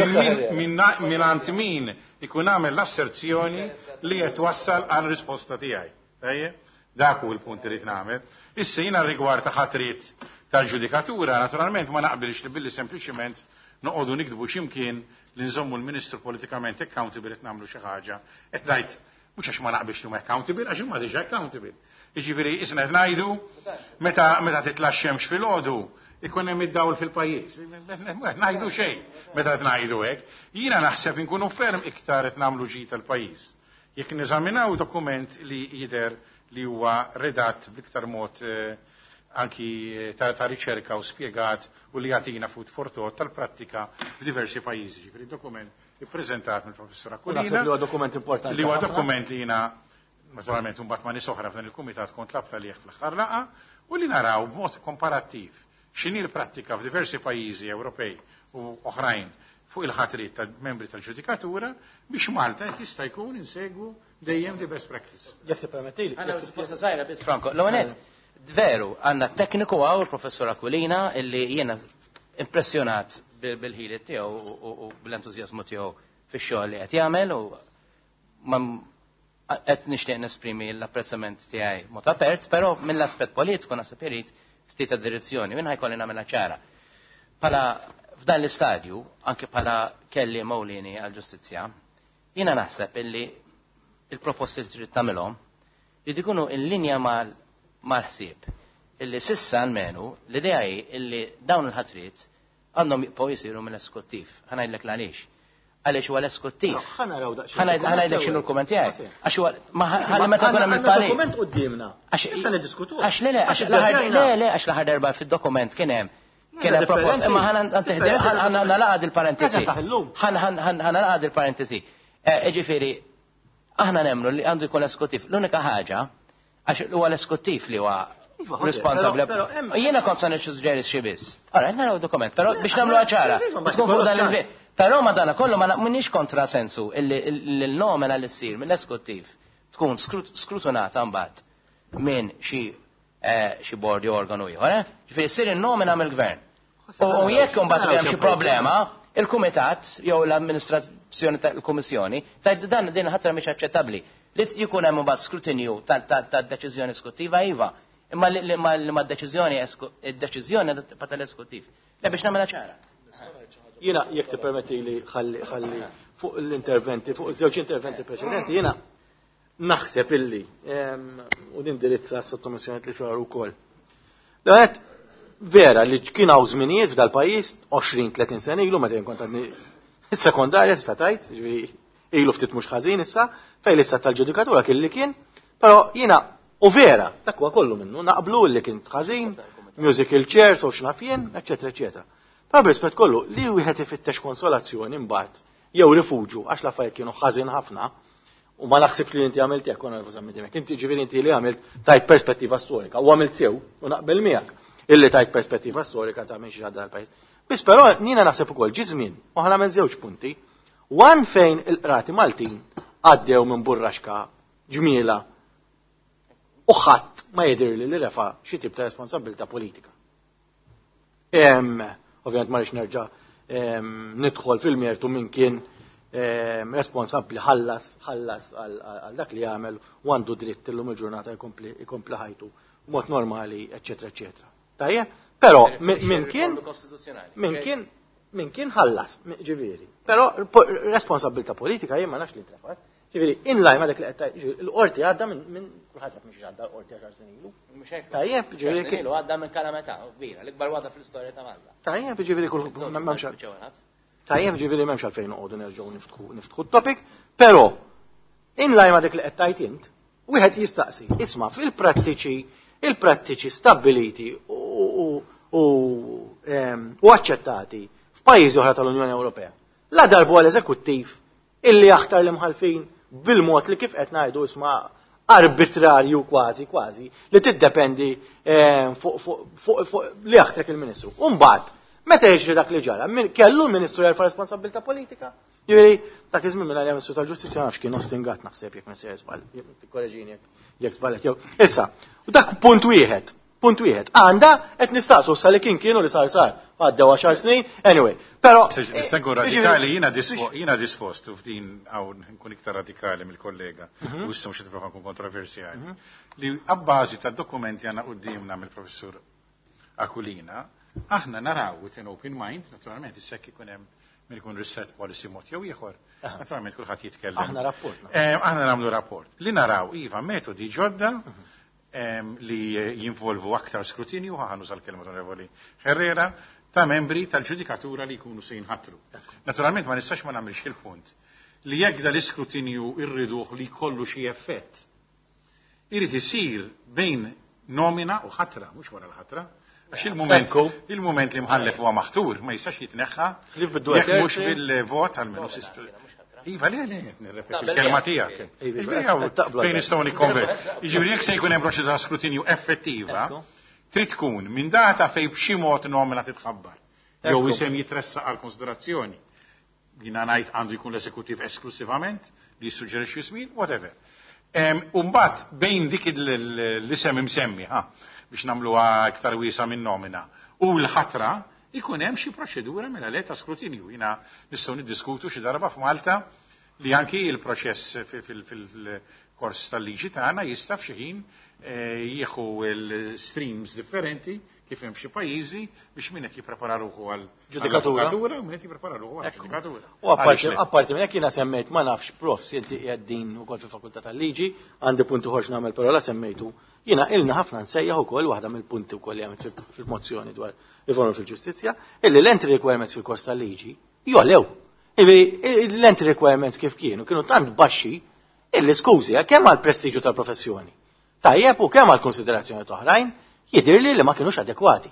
mingħand min ikun għamel l-asserzjoni li qed wassal għal risposta tiegħi. Dak hu l-punt li nagħmel. Issa jiena rigward ta' ħatrit tal-ġudikatura, naturalment ma naqbilx li billi sempliċement noqogħdu nikdbu x'imkien li nżommu l-Ministru politikament accountable qed nagħmlu xi ħaġa, qed ngħid mhux għax ma naqbilx li huma accountable, għax huma diġà accountable. Jiġifieri isna qed ngħidu meta meta titla' x-xemx filgħodu ikun hemm id-dawl fil-pajjiż. Ngħidu xejn meta qed ngħidu hekk. Jiena naħseb inkunu ferm iktar qed nagħmlu ġid tal-pajjiż. Jekk niżaminaw dokument li jidher li huwa redatt b'iktar mod anki ta' riċerka u spjegat u li jagħtina food for thought tal-prattika f'diversi pajjiżi. Ġifieri dokument ippreżentat mill-Professor Aquilina. Li huwa dokument importanti. Li huwa dokument li jiena naturalment imbagħad ma nies oħra f'dan il-kumitat kont tlab talih fl-aħħar laqgħa u li naraw b'mod komparattiv x'inhi l-prattika f'diversi pajjiżi Ewropej u oħrajn fuq il-ħatrit tal-membri tal-ġudikatura biex Malta jekk jista' jkun insegwu dejjem di best practice. Jekk tippermettili. Għandna risposta żgħira biss Franco. L-għonet, veru, għandna tekniku għaw il-Professor Aquilina illi jiena impressjonat bil-ħiliet tiegħu u bl-entużjażmu tiegħu fix-xogħol li qed jagħmel u qed nixtieq nesprimi l-apprezzament tiegħi mod apert, però mill-aspett politiku naħseb irid ftit ta' direzzjoni minn ħajkolli nagħmilha ċara. Pala f'dan l-istadju, anke bħala kelli mawlini għal-ġustizzja, jiena naħseb illi il-proposti li trid tagħmilhom li ikunu in-linja mal-ħsieb illi sissa almenu l-idea hi illi dawn il-ħatriet għandhom jibqgħu jsiru mill-eskuttiv. Ħanajdlek għaliex. Għaliex huwa l-eskuttiv. Ħanajdlek x'inhu l-kumment tiegħi. Għax huwa ħalli meta tkun hemm il-pali. Dokument qudiemna. Issa niddiskutuh. Għax le le għax le le għax l-aħħar darba fid-dokument kien hemm kien hemm proposta imma ħana nalaqad il-parentesi. Ħana nalaqad il-parentesi. Ġifieri aħna nemmnu li għandu jkun eskuttiv. L-unika ħaġa għax huwa l-eskuttiv li huwa responsabbli. Jiena kont se niċċuġġeri xi biss. Ara naraw dokument, però biex nagħmlu ċara. Tkun fuq dan il-vit. Però madana kollu ma minix kontra sensu il-nomina li ssir mill-eskuttiv tkun skrutunata mbagħad minn xi xi bordi organu ieħor, ġifieri ssir in-nomina mill-gvern. U jekk imbagħad hemm xi problema, il-kumitat jew l-amministrazzjoni tal-kummissjoni tgħid dan din ħatra mhix aċċettabbli. Li jkun hemm imbagħad skrutinju tad-deċiżjoni eskuttiva iva, imma li ma d-deċiżjoni id-deċiżjoni tal-eskuttiv. Le biex nagħmilha ċara. Jiena jekk tippermetti li ħalli fuq l-interventi, fuq iż-żewġ interventi preċedenti, jiena naħseb illi u nindirizza s-sottomissjonijiet li xahar ukoll. L-għanet vera li kien hawn żminijiet f'dal pajjiż għoxrin tletin sena ilu meta kont għadni is-sekondarja tista' tgħid, ġifieri ilu ftit mhux ħażin issa, fejn issa tal-ġudikatura kien li kien, però jiena u vera dak huwa kollu minnu naqblu li kien ħażin, musical chairs u x'naf jien, eċetera, eċetera. Però b'rispett kollu li wieħed ifittex konsolazzjoni mbagħad jew rifuġu għax l-affarijiet kienu ħażin ħafna u ma naħsibx li inti għamilt hekk konna nervuża minn inti ġifieri inti li għamilt tajt perspettiva storika u għamilt sew u naqbel miegħek illi tajt perspettiva storika ta' minn xi ħadd dal-pajjiż. Biss però jiena naħseb ukoll ġi żmien u ħana minn żewġ punti. Wan fejn il-qrati Maltin għaddew minn burraxka ġmiela u ħadd ma jidhirli li refa' xi tip ta' responsabilità politika. Ovvjament ma rridx nerġa' nidħol fil-mertu min kien responsabbli ħallas ħallas għal dak li jagħmel u għandu dritt illum il-ġurnata jkompli ħajtu b'mod normali, eċetera, eċetera. Tajjeb? Però min kien kostituzzjonali. min kien min kien ħallas, ġifieri. Però responsabilità politika jien ma nafx li trefat. Ġifieri inlaj ma dak li qed l-qorti għadda minn kulħadd jaf mhux għadda l-qorti għaxar snin ilu. Mhux hekk. Tajjeb, ġifieri kien Ilu għadda minn kalamità kbira, l-ikbar waħda fl-istorja ta' Malta. Tajjeb, ġifieri kull m'hemmx Ġewħat. tajjeb ġifieri m'hemmx għalfejn noqogħdu nerġgħu niftħu niftħu t-topic, però inlaj ma dak li qed tajt int, wieħed jistaqsi, isma' fil-prattiċi, il-prattiċi stabbiliti u aċċettati f'pajjiżi oħra tal-Unjoni Ewropea. La darbu għal-eżekuttiv illi jaħtar l-imħalfin bil-mod li kif qed ngħidu isma' arbitrarju kważi kważi li tiddependi fuq li jaħtrek il-Ministru. U mbagħad meta jiġri dak li ġara, kellu l-Ministru jarfa' responsabilità politika? Jiġri dak iż-żmien minn Ministru tal-Ġustizzja nafx kien ostingat naħseb jekk minn żball, tikkoreġini jekk żballet jew. Issa, u dak punt wieħed, punt wieħed. Għandha qed nistaqsu sa li kien kienu li sar sar għaddew għaxar snin, anyway. Però Nistenku radikali jiena jiena dispost f'din hawn nkun iktar radikali mill-kollega u issa mhux qed nipprova nkun kontroversjali. Li abbażi tad-dokumenti għandna qudiemna mill-professur Akulina, aħna naraw with an open mind, naturalment is-sekk ikun hemm min ikun reset policy mod jew ieħor. Naturalment kulħadd jitkellem. Aħna rapport. Aħna nagħmlu rapport. Li naraw iva metodi ġodda li jinvolvu aktar skrutinju, ħaħanu sal-kelma onorevoli Herrera, ta' membri tal-ġudikatura li jkunu se jinħatru. Naturalment ma nistax ma nagħmilx il-punt li jekk dal-iskrutinju irriduh li jkollu xi effett. Irid isir bejn nomina u ħatra, mhux wara l-ħatra. Għax il-moment il-moment li mħallef huwa maħtur ma jistax jitneħħa jekk mhux bil-vot għal-menu. Iva, le, le, nirrepeti il-kelma tiegħek. Fejn nistgħu nikkonver. Jiġifieri jekk se jkun hemm proċedura skrutinju effettiva, trid tkun minn data fejn b'xi mod nomina titħabbar. Jew isem jitressaq għal konsiderazzjoni. Jiena ngħid għandu jkun l-eżekuttiv esklusivament li jissuġġerixxi żmien, whatever. U mbagħad bejn dik l-isem imsemmi, biex nagħmluha iktar wiesa minn nomina, u l-ħatra ikun hemm xi proċedura mela le ta' skrutinju. Jiena nistgħu niddiskutu xi darba f'Malta li anki il-proċess fil-kors tal-liġi tagħna jista' f'xi ħin jieħu l-streams differenti kif hemm xi pajjiżi biex min qed jipprepara ruħu għal ġudikatura u min qed jipprepara ruħu għal ġudikatura. U apparti minn hekk jiena semmejt ma nafx prof sinti qiegħed din ukoll fil-Fakultà tal-Liġi, għandi punti ħorx nagħmel però la semmejtu. Jiena ilna ħafna nsejjaħ ukoll waħda mill-punti wkoll li għamilt fil-mozzjoni dwar riforma fil-ġustizzja, illi l-entry requirements fil-kors tal-liġi jolew. L-entry requirements kif kienu kienu tant baxxi illi skużi kemm għall-prestiġju tal-professjoni. Tajjeb u kemm għall-konsiderazzjoni oħrajn jidhirli li ma kinux adekwati.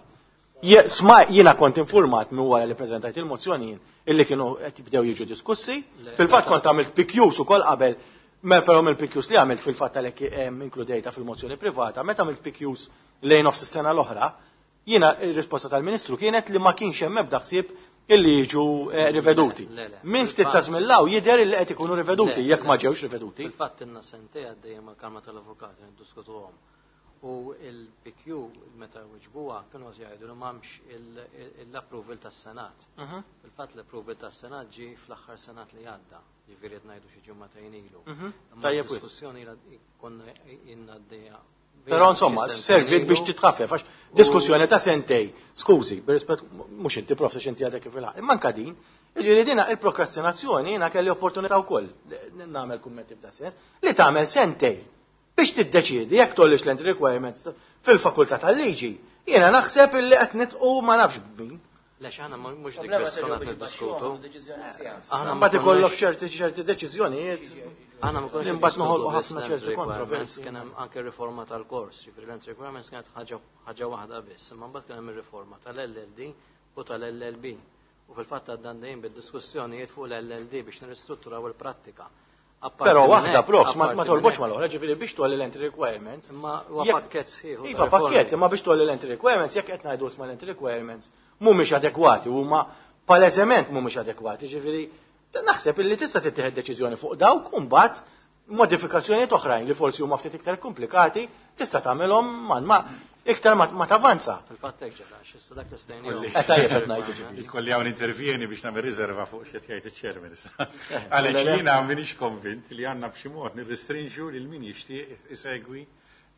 Sma jiena kont informat minn wara li preżentajt il-mozzjoni illi kienu qed jibdew jiġu diskussi, fil-fatt kont għamilt P Qs ukoll qabel. Ma però mill-P Qs li għamilt fil-fatt għalhekk inkludejta fil-mozzjoni privata, meta għamilt P Qs lejn nofs is-sena l-oħra, jiena r-risposta tal-Ministru kienet li ma kienx hemm ebda ħsieb illi jiġu riveduti. Min ftit ta' żmillaw jidher li qed ikunu riveduti jekk ma ġewx riveduti. Fil-fatt inna sentej għaddejjem mal-Kamra tal-Avukati niddiskutuhom. U il-P Q meta wiġbuha kienu jgħidu li m'hemmx l-approval tas-Senat. Fil-fatt l-approval tas-Senat ġie fl-aħħar Senat li għadda. Ġifieri qed ngħidu xi ġimagħtejn ilu. Tajjeb diskussjoni konna inna għaddejja. Però insomma, servit biex titħaffef għax diskussjoni ta' sentej. Skużi, b'rispett mhux inti prof se inti għadek kif il-ħaq. Imma din, jiġifieri dina il-prokrastinazzjoni jiena kelli opportunità wkoll nagħmel kummenti f'da sens li tagħmel sentej biex tiddeċiedi jekk tollix l-entry requirements fil-Fakultà tal-Liġi. Jiena naħseb illi qed nitqu ma nafx b'min. Lex aħna mhux dik kwestjoni qed niddiskutu. Aħna mbagħad ikollok ċerti ċerti deċiżjonijiet. Aħna ma konniex imbagħad noħolqu ħafna ċerti kontroversi. Kien hemm anke riforma tal-kors, ġifieri l-entry requirements kienet ħaġa waħda biss, imma mbagħad kien hemm ir-riforma tal-L L D u tal-L L B. U fil-fatt għaddan dejjem bid-diskussjonijiet fuq l-L L D biex nirristrutturaw il-prattika. Però waħda prof ma tolbox mal-oħra, ġifieri biex tolli l-entry requirements. Ma huwa pakkett sieħu. Iva pakkett, imma biex tolli l-entry requirements jekk qed ngħidu sma l-entry requirements mhumiex adekwati huma pależement mhumiex adekwati, ġifieri naħseb illi tista' tittieħed deċiżjoni fuq dawk u mbagħad modifikazzjonijiet oħrajn li forsi huma ftit iktar komplikati tista' tagħmelhom man ma iktar ma tavanza. Fil-fatt hekk ġarax, issa dak tistejni. Qed tajjeb qed ngħidu ġifieri. Ikolli hawn intervjeni biex nagħmel riserva fuq x'qed jgħid iċ-chairman issa. Għaliex jiena m'iniex konvint li għandna b'xi mod nirrestrinġu lil min jixtieq isegwi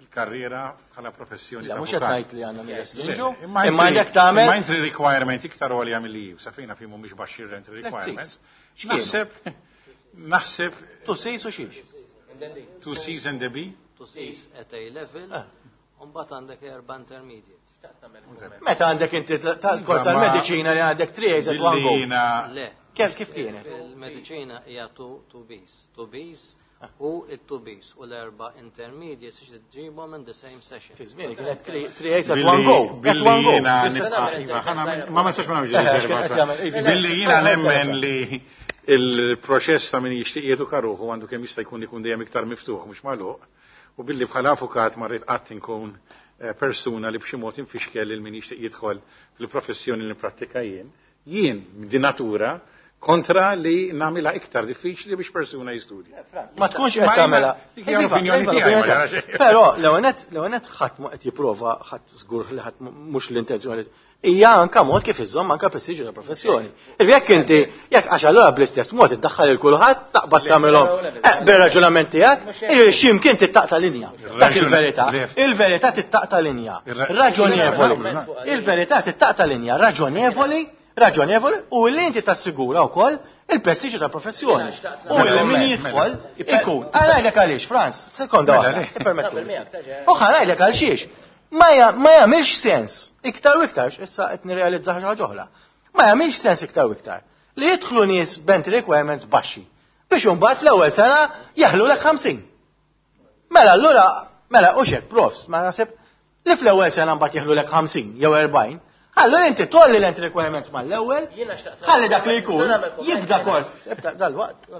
il-karriera bħala professjoni ta' Mhux qed avukat. ngħid li għandna nirrestrinġu, Imma imma għandek tagħmel imma entry requirement iktar għolja mill-li safina fi mhumiex baxxir entry requirements. Naħseb naħseb tu sejs u xiex. two C's and a B. Tu sis at A level, u mbagħad għandek erba' intermediate. Meta għandek inti tal-kors tal-mediċina li għandek three A's at one go. Le, Kif kif kienet? il-mediċina hija two two B's. Two B's u il-two B's u l-erba' intermediates biex tġibhom in the same session. Fi żmieni kienet three A's at one go. Billi jiena ma ma sax ma nagħmilx Billi jiena nemmen li il-proċess ta' min jixtieq jeduka ruħu għandu kemm jista' jkun ikun dejjem iktar miftuħ mhux magħluq u billi bħala avukat ma rrid qatt inkun persuna li b'xi mod infixkel il min jixtieq jidħol fil-professjoni li nipprattika jien. Jien di natura kontra li nagħmilha iktar diffiċli biex persuna jistudja. Ma tkunx qed tagħmilha. Dik hija l-opinjoni tiegħi. Però l-ewwel l-ewwel ħadd qed jipprova ħadd żgur li ħadd mhux l-intenzjoni. Hija anke mod kif iżomm anke prestiġju tal-professjoni. Jekk inti jekk għax allura bl-istess mod iddaħħal il kulħadd taqbad tagħmilhom bir-raġunament tiegħek, x'imkien tittaqta' linja. Dak il-verità. Il-verità tittaqta' linja. Raġonevoli. Il-verità tittaqta' linja raġonevoli, raġonevoli u li inti tassigura wkoll il-prestiġju tal-professjoni. U li min jidħol ikun. Għalajlek għaliex, Franz, sekonda waħda, ippermettuli. U ħalajlek għal xiex. Ma jagħmilx sens iktar u iktar, issa qed nirrealizza ħaġa oħra. Ma jagħmilx sens iktar u iktar li jidħlu nies b'entry requirements baxxi biex imbagħad fl-ewwel sena jaħlu lek ħamsin. Mela allura mela u xek profs, ma naħseb li fl-ewwel sena mbagħad jaħlu lek ħamsin jew erbgħin. Allura inti tolli l-entry requirements mal-ewwel, ħalli dak li jkun jibda kors. Dal-waqt.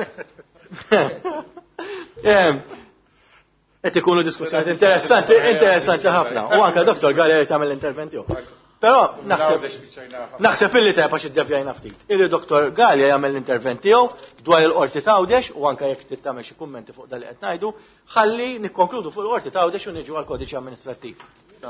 Qed ikunu diskussjoni interessanti, interessanti ħafna. U anke doktor Galleri tagħmel l-intervent tiegħu. Però naħseb naħseb illi tepa xi ddevjajna ftit. Illi doktor Galli jagħmel l-intervent tiegħu dwar il-qorti tawdex u anke jekk trid tagħmel xi kummenti fuq dan li qed ngħidu, ħalli nikkonkludu fuq il-qorti tawdex u niġu għall-kodiċi amministrattiv.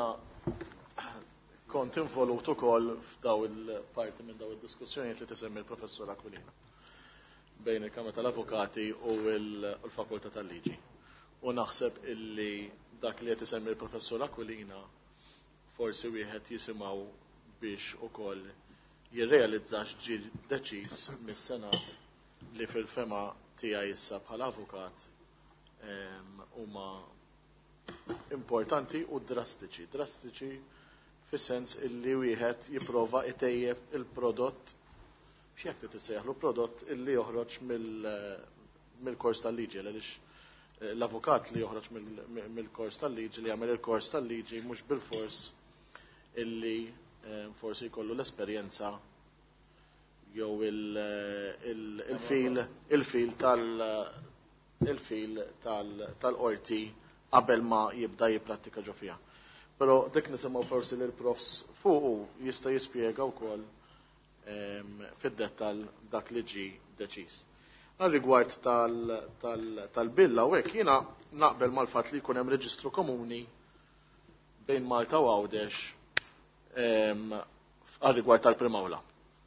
Kont involut ukoll f'daw il-parti minn daw id-diskussjonijiet li tisemmi l-professor Aquilina bejn il-Kamra tal-Avukati u l-Fakultà tal-Liġi. U naħseb illi dak li qed isemmi l-professor Aquilina forsi wieħed jisimgħu biex ukoll jirrealizza x'ġie deċiż mis-Senat li fil-fema tiegħi issa bħala avukat huma importanti u drastiċi. Drastiċi fis-sens illi wieħed jipprova itejjeb il-prodott x'jekk li tissejjaħlu prodott illi joħroġ mill-kors tal-liġi għaliex l-avukat li joħroġ mill-kors tal-liġi li jagħmel il-kors tal-liġi mhux bil-fors illi forsi jkollu l-esperjenza jew il-fil il-fil tal il-fil tal-qorti qabel ma jibda jipprattika ġo fiha. Però dik nisimgħu forsi li l-profs fuqu jista' jispjega wkoll fid-dettall dak li ġie deċiż. Għal-rigward tal-billa u hekk jiena naqbel mal-fatt li jkun hemm reġistru komuni bejn Malta u Għawdex għal-rigward tal-primawla.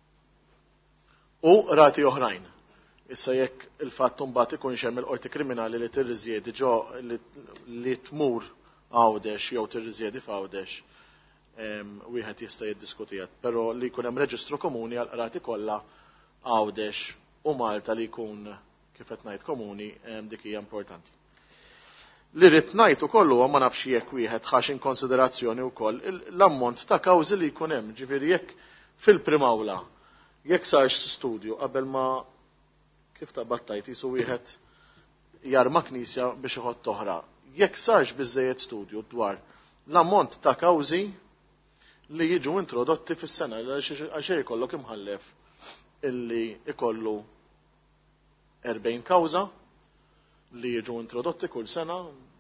U rati oħrajn. Issa jekk il-fatt mbagħad ikun hemm il-qorti kriminali li tirriżjedi ġo li tmur Għawdex jew tirriżjedi f'Għawdex wieħed jista' jiddiskutiha. Però li jkun hemm reġistru komuni għal qrati kollha Għawdex u Malta li jkun kif qed ngħid komuni dik hija importanti. Li rrid ngħid ukoll huwa ma nafx jekk wieħed ħax in konsiderazzjoni wkoll l-ammont ta' kawżi li jkun hemm, ġifieri jekk fil-primawla jekk sarx studju qabel ma kif ta' battajt jisu wieħed jarma knisja biex iħodd oħra. Jekk sarx biżejjed studju dwar l-ammont ta' kawżi li jiġu introdotti fis-sena għax jkollok imħallef illi ikollu erbgħin kawża li jiġu introdotti kull sena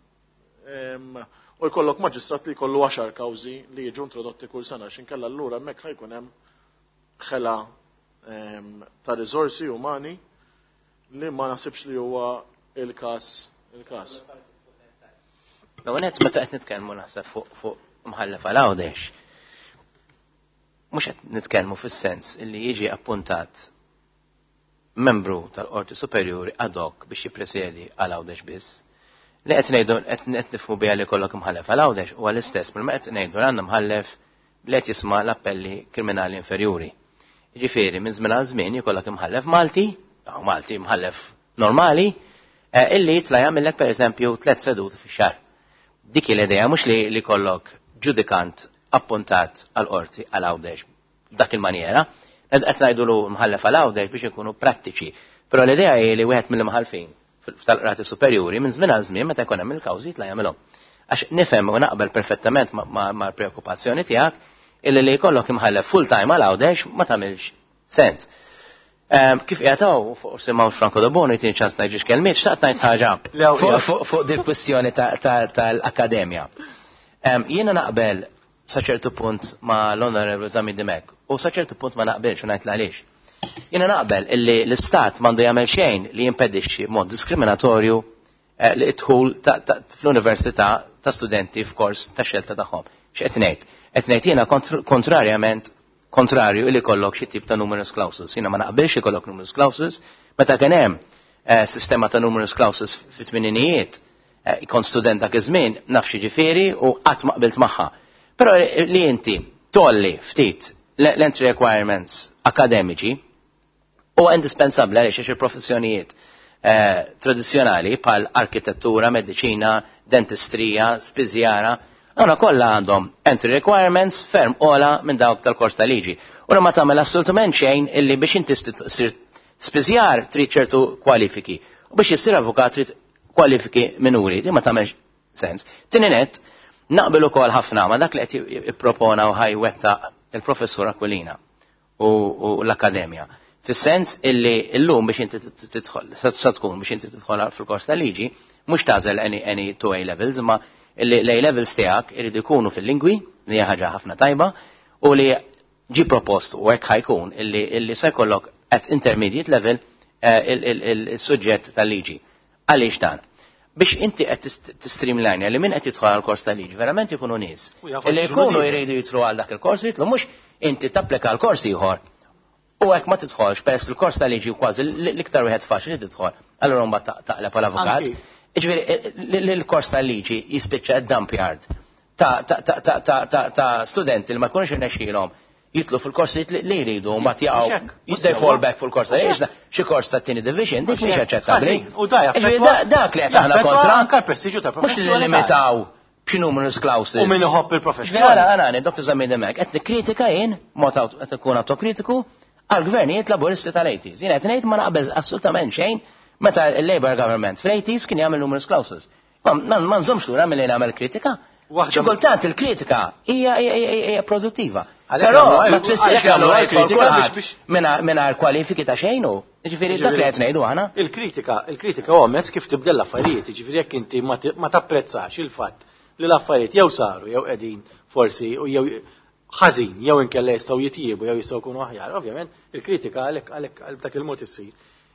u jkollok maġistrat li jkollu għaxar kawżi li jiġu introdotti kull sena x'inkella allura hemmhekk ħajkun hemm ħela ta' riżorsi umani li ma naħsibx li huwa il-każ il-każ. Għonet meta qed nitkellmu naħseb fuq mħallef għal Għawdex. Mhux qed nitkellmu fis-sens illi jiġi appuntat membru tal-Qorti Superjuri ad hoc biex jippresjedi għal Għawdex biss. li qed ngħidu qed nifhmu biha li kollok imħallef għal għawdex huwa l-istess milma qed ngħidu li għandna mħallef li qed jisma' l-appelli kriminali inferjuri. Jiġifieri minn żmien għal żmien jkollok imħallef Malti, aw Malti mħallef normali, illi jitla' jagħmellek pereżempju tliet seduti fix-xahar. Dik l-idea mhux li li kollok ġudikant appuntat għal qorti għal għawdex f'dak il-maniera, qed ngħidulu mħallef għal għawdex biex ikunu prattiċi. Però l-idea hi li wieħed mill-imħalfin tal-qrati superjuri minn żmien għal żmien meta jkun hemm il-kawżi jitla' jagħmilhom. Għax nifhem u naqbel perfettament mal-preokkupazzjoni tiegħek illi li jkollok imħallef full time għal għawdex ma tagħmilx sens. Kif qiegħtaw forsi ma' Franco Doboni tieni ċans ngħid kelmiet xtaqt ngħid ħaġa fuq din kwistjoni tal-akkademja. Jiena naqbel sa ċertu punt ma' l-Honorable Zami Dimek u sa ċertu punt ma naqbilx u ngħid għaliex. Jiena naqbel illi l-Istat m'għandu jagħmel xejn li jimpedixxi mod diskriminatorju li idħul fl-università ta' studenti f'kors ta' xelta tagħhom. X'qed ngħid? Qed ngħid jiena kontrarjament kontrarju illi kollok xi tip ta' numerous clauses. Jiena ma naqbilx ikollok numerous clauses, meta kien hemm sistema ta' numerous clauses fit-tmininijiet ikun student dak iż-żmien naf xi ġifieri u qatt ma qbilt magħha. Però li inti tolli ftit l-entry requirements akademiċi u indispensabbli għaliex il-professjonijiet tradizzjonali bħal arkitettura, mediċina, dentistrija, spiżjara, għana kollha għandhom entry requirements ferm ola minn dawk tal-kors tal-liġi. U ma tagħmel assolutament xejn illi biex inti sir spiżjar trid ċertu kwalifiki u biex issir avukat trid kwalifiki minuri, di ma tagħmel sens. Tieni nett naqbel ukoll ħafna ma dak li qed jippropona u ħajwetta il-professur Aquilina u l-Akkademja. Fis-sens illi llum biex inti tidħol, sa tkun biex inti tidħol fil-kors tal-liġi, mhux tażel any two A levels, imma l-A levels tiegħek irid ikunu fil-lingwi li hija ħaġa ħafna tajba u li ġi propost u hekk ħajkun illi se jkollok at intermediate level il-suġġett tal-liġi. Għaliex dan? Biex inti qed tistreamline li min qed jidħol għall-kors tal-liġi verament ikunu nies illi jkunu jridu jitlu għal dak il-kors jitlu mhux inti tapplika l-kors ieħor u hekk ma tidħolx peress il-kors tal-liġi kważi l-iktar wieħed faċli tidħol allura mbagħad taqleb għal avukat. Ġifieri l-kors tal-liġi jispiċċa d-dump yard ta' studenti li ma jkunux irnexxielhom jitlu fil-korsijiet li jridu mbagħad jaqgħu they fall back fil-kors tal-liġi xi kors tat-tieni division dik mhix aċċettabbli. Dak li qed aħna kontra mhux li limitaw b'xi numerous clauses. U min iħobb il-professjoni. Ġara għana doktor Zammi Demek qed nikkritika jien mod qed ikun autokritiku għall-gvernijiet laburisti tal-eighties. Jien qed ngħid ma naqbel assolutament xejn meta l-Labour government fl-eighties kien jagħmel numerous clauses. Ma nżommx lura milli nagħmel kritika. Xi kultant il-kritika hija produttiva. Però ma tfissirx li allura kulħadd mingħajr kwalifiki ta' xejn hu. Jiġifieri dak li qed ngħidu aħna. Il-kritika, il-kritika huwa mezz kif tibdel l-affarijiet, jiġifieri jekk inti ma tapprezzax il-fatt li l-affarijiet jew saru jew qegħdin forsi u jew ħażin jew inkella jistgħu jitjiebu jew jistgħu jkunu aħjar. Ovvjament il-kritika għalhekk għalhekk dak il-mod issir.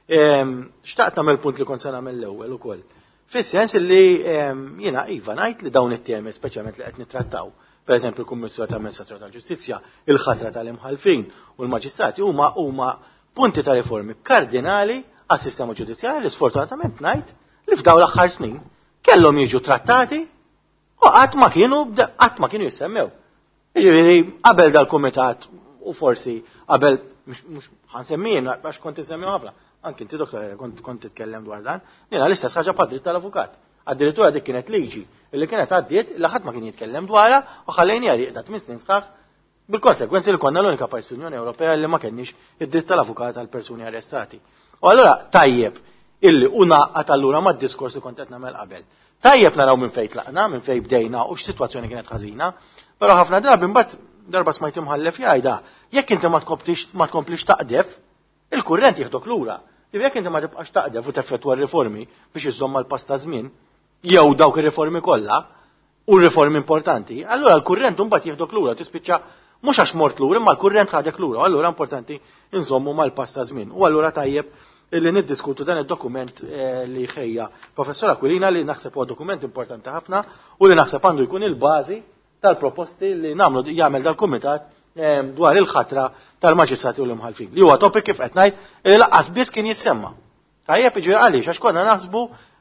Xtaqt nagħmel punt li kont se nagħmel l-ewwel ukoll. Fis-sens li jiena iva ngħid li dawn it-temi speċjalment li qed nittrattaw, pereżempju l-Kummissjoni tal-Amministrazzjoni tal-Ġustizzja, il-ħatra tal-imħalfin u l-maġistrati huma huma punti ta' riformi kardinali għas-sistema ġudizzjarja li sfortunatament ngħid li f'dawn l-aħħar snin kellhom jiġu trattati u qatt ma kienu qatt ma kienu jissemmew. Jiġifieri qabel dal-kumitat u forsi qabel mhux ħansemmien għax kont insemmi ħafna. Anki inti doktor kont titkellem dwar dan, jiena l-istess ħaġa bħad dritt tal-avukat. Addirittura dik kienet liġi li kienet għaddiet li ħadd ma kien jitkellem dwarha u ħallejni għal ta' tmien snin sħaħ bil-konsekwenzi li konna l-unika pajjiż fl-Unjoni Ewropea li ma kenniex id-dritt tal-avukat għal persuni arrestati. U allura tajjeb illi u naqqat allura mad-diskors li kont qed nagħmel qabel. Tajjeb naraw minn fejn tlaqna, minn fejn bdejna u x'sitwazzjoni kienet ħażina, però ħafna drabi mbagħad darba smajt imħallef jgħidha jekk inti ma tkomplix taqdef, il-kurrent jieħdok lura. Jekk inti ma tibqax taqdef u teffettwa r-riformi biex iżomma l-pass ta' żmien, jew dawk ir-riformi kollha u r-riformi importanti, allura l-kurrent mbagħad jieħdok lura tispiċċa mhux għax mort lura, imma l-kurrent ħadek lura, allura importanti inżommu mal-pass ta' żmien. U allura tajjeb illi niddiskutu dan id-dokument li ħejja Professor Aquilina li naħseb huwa dokument importanti ħafna u li naħseb għandu jkun il-bażi tal-proposti li nagħmlu jagħmel dal-kumitat dwar il-ħatra tal-maġistrati u l-imħalfin. Li huwa topic kif qed ngħid li laqqas biss kien jissemma. Tajjeb iġi għaliex għax konna naħsbu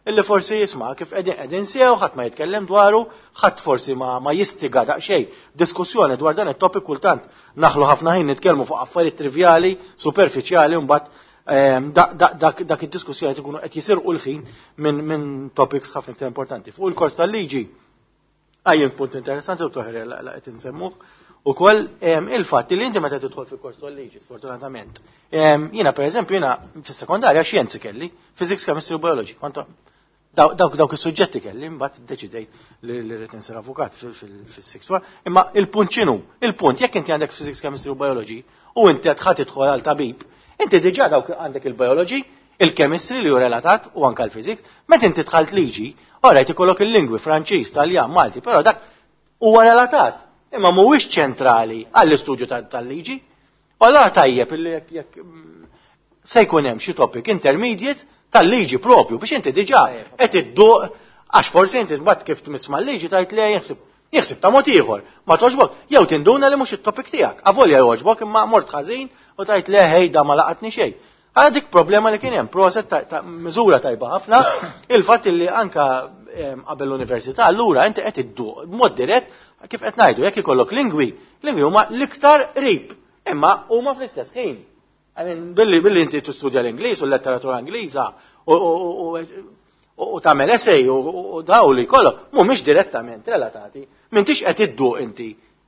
illi forsi jisma' kif qegħdin qegħdin sew ħadd ma jitkellem dwaru, ħadd forsi ma ma jistiga daqsxejn diskussjoni dwar dan it-topic kultant naħlu ħafna ħin nitkellmu fuq affarijiet trivjali, superfiċjali u mbagħad dak id-diskussjoni tkunu qed jisirqu l-ħin minn minn topics ħafna iktar importanti. Fuq il-kors tal-liġi għajjem punt interessanti u toħri qed insemmuh ukoll il-fatt li inti meta tidħol fil-kors tal-liġi sfortunatament. Jiena pereżempju jiena fis-sekondarja xjenzi kelli, physics, chemistry u biology. Dawk dawk is-suġġetti kelli mbagħad ddeċidejt li rrid insir avukat fil-sixth form. Imma il-punt x'inhu? Il-punt jekk inti għandek physics, chemistry u biology u inti qed ħadd tidħol għal tabib, inti diġà dawk għandek il-biology, il-chemistry li hu relatat u anke l-physics, meta inti dħalt liġi, orajt ikollok il-lingwi Franċiż, Taljan, Malti, però dak huwa relatat, imma mhuwiex ċentrali għall-istudju tal-liġi. U allura tajjeb illi jekk se jkun hemm xi topic intermediate tal-liġi propju biex inti diġà qed idduq għax forsi inti mbagħad kif tmisma' l-liġi tajt li jeħsib jeħsib ta' mod ieħor, ma toġbok, jew tinduna li mhux it-topic tiegħek. Avolja jogħġbok imma mort ħażin u tajt le ħejda ma laqatni xejn. Għal dik problema li kien hemm proset ta' miżura tajba ħafna il-fatt li anka qabel l-università allura inti qed idduq b'mod dirett kif qed ngħidu jekk ikollok lingwi, lingwi huma l-iktar qrib, imma huma fl-istess ħin. Billi billi inti tistudja l-Ingliż u l-letteratura Ingliża u tagħmel essej u daw li jkollok mhumiex direttament relatati m'intix qed idduq inti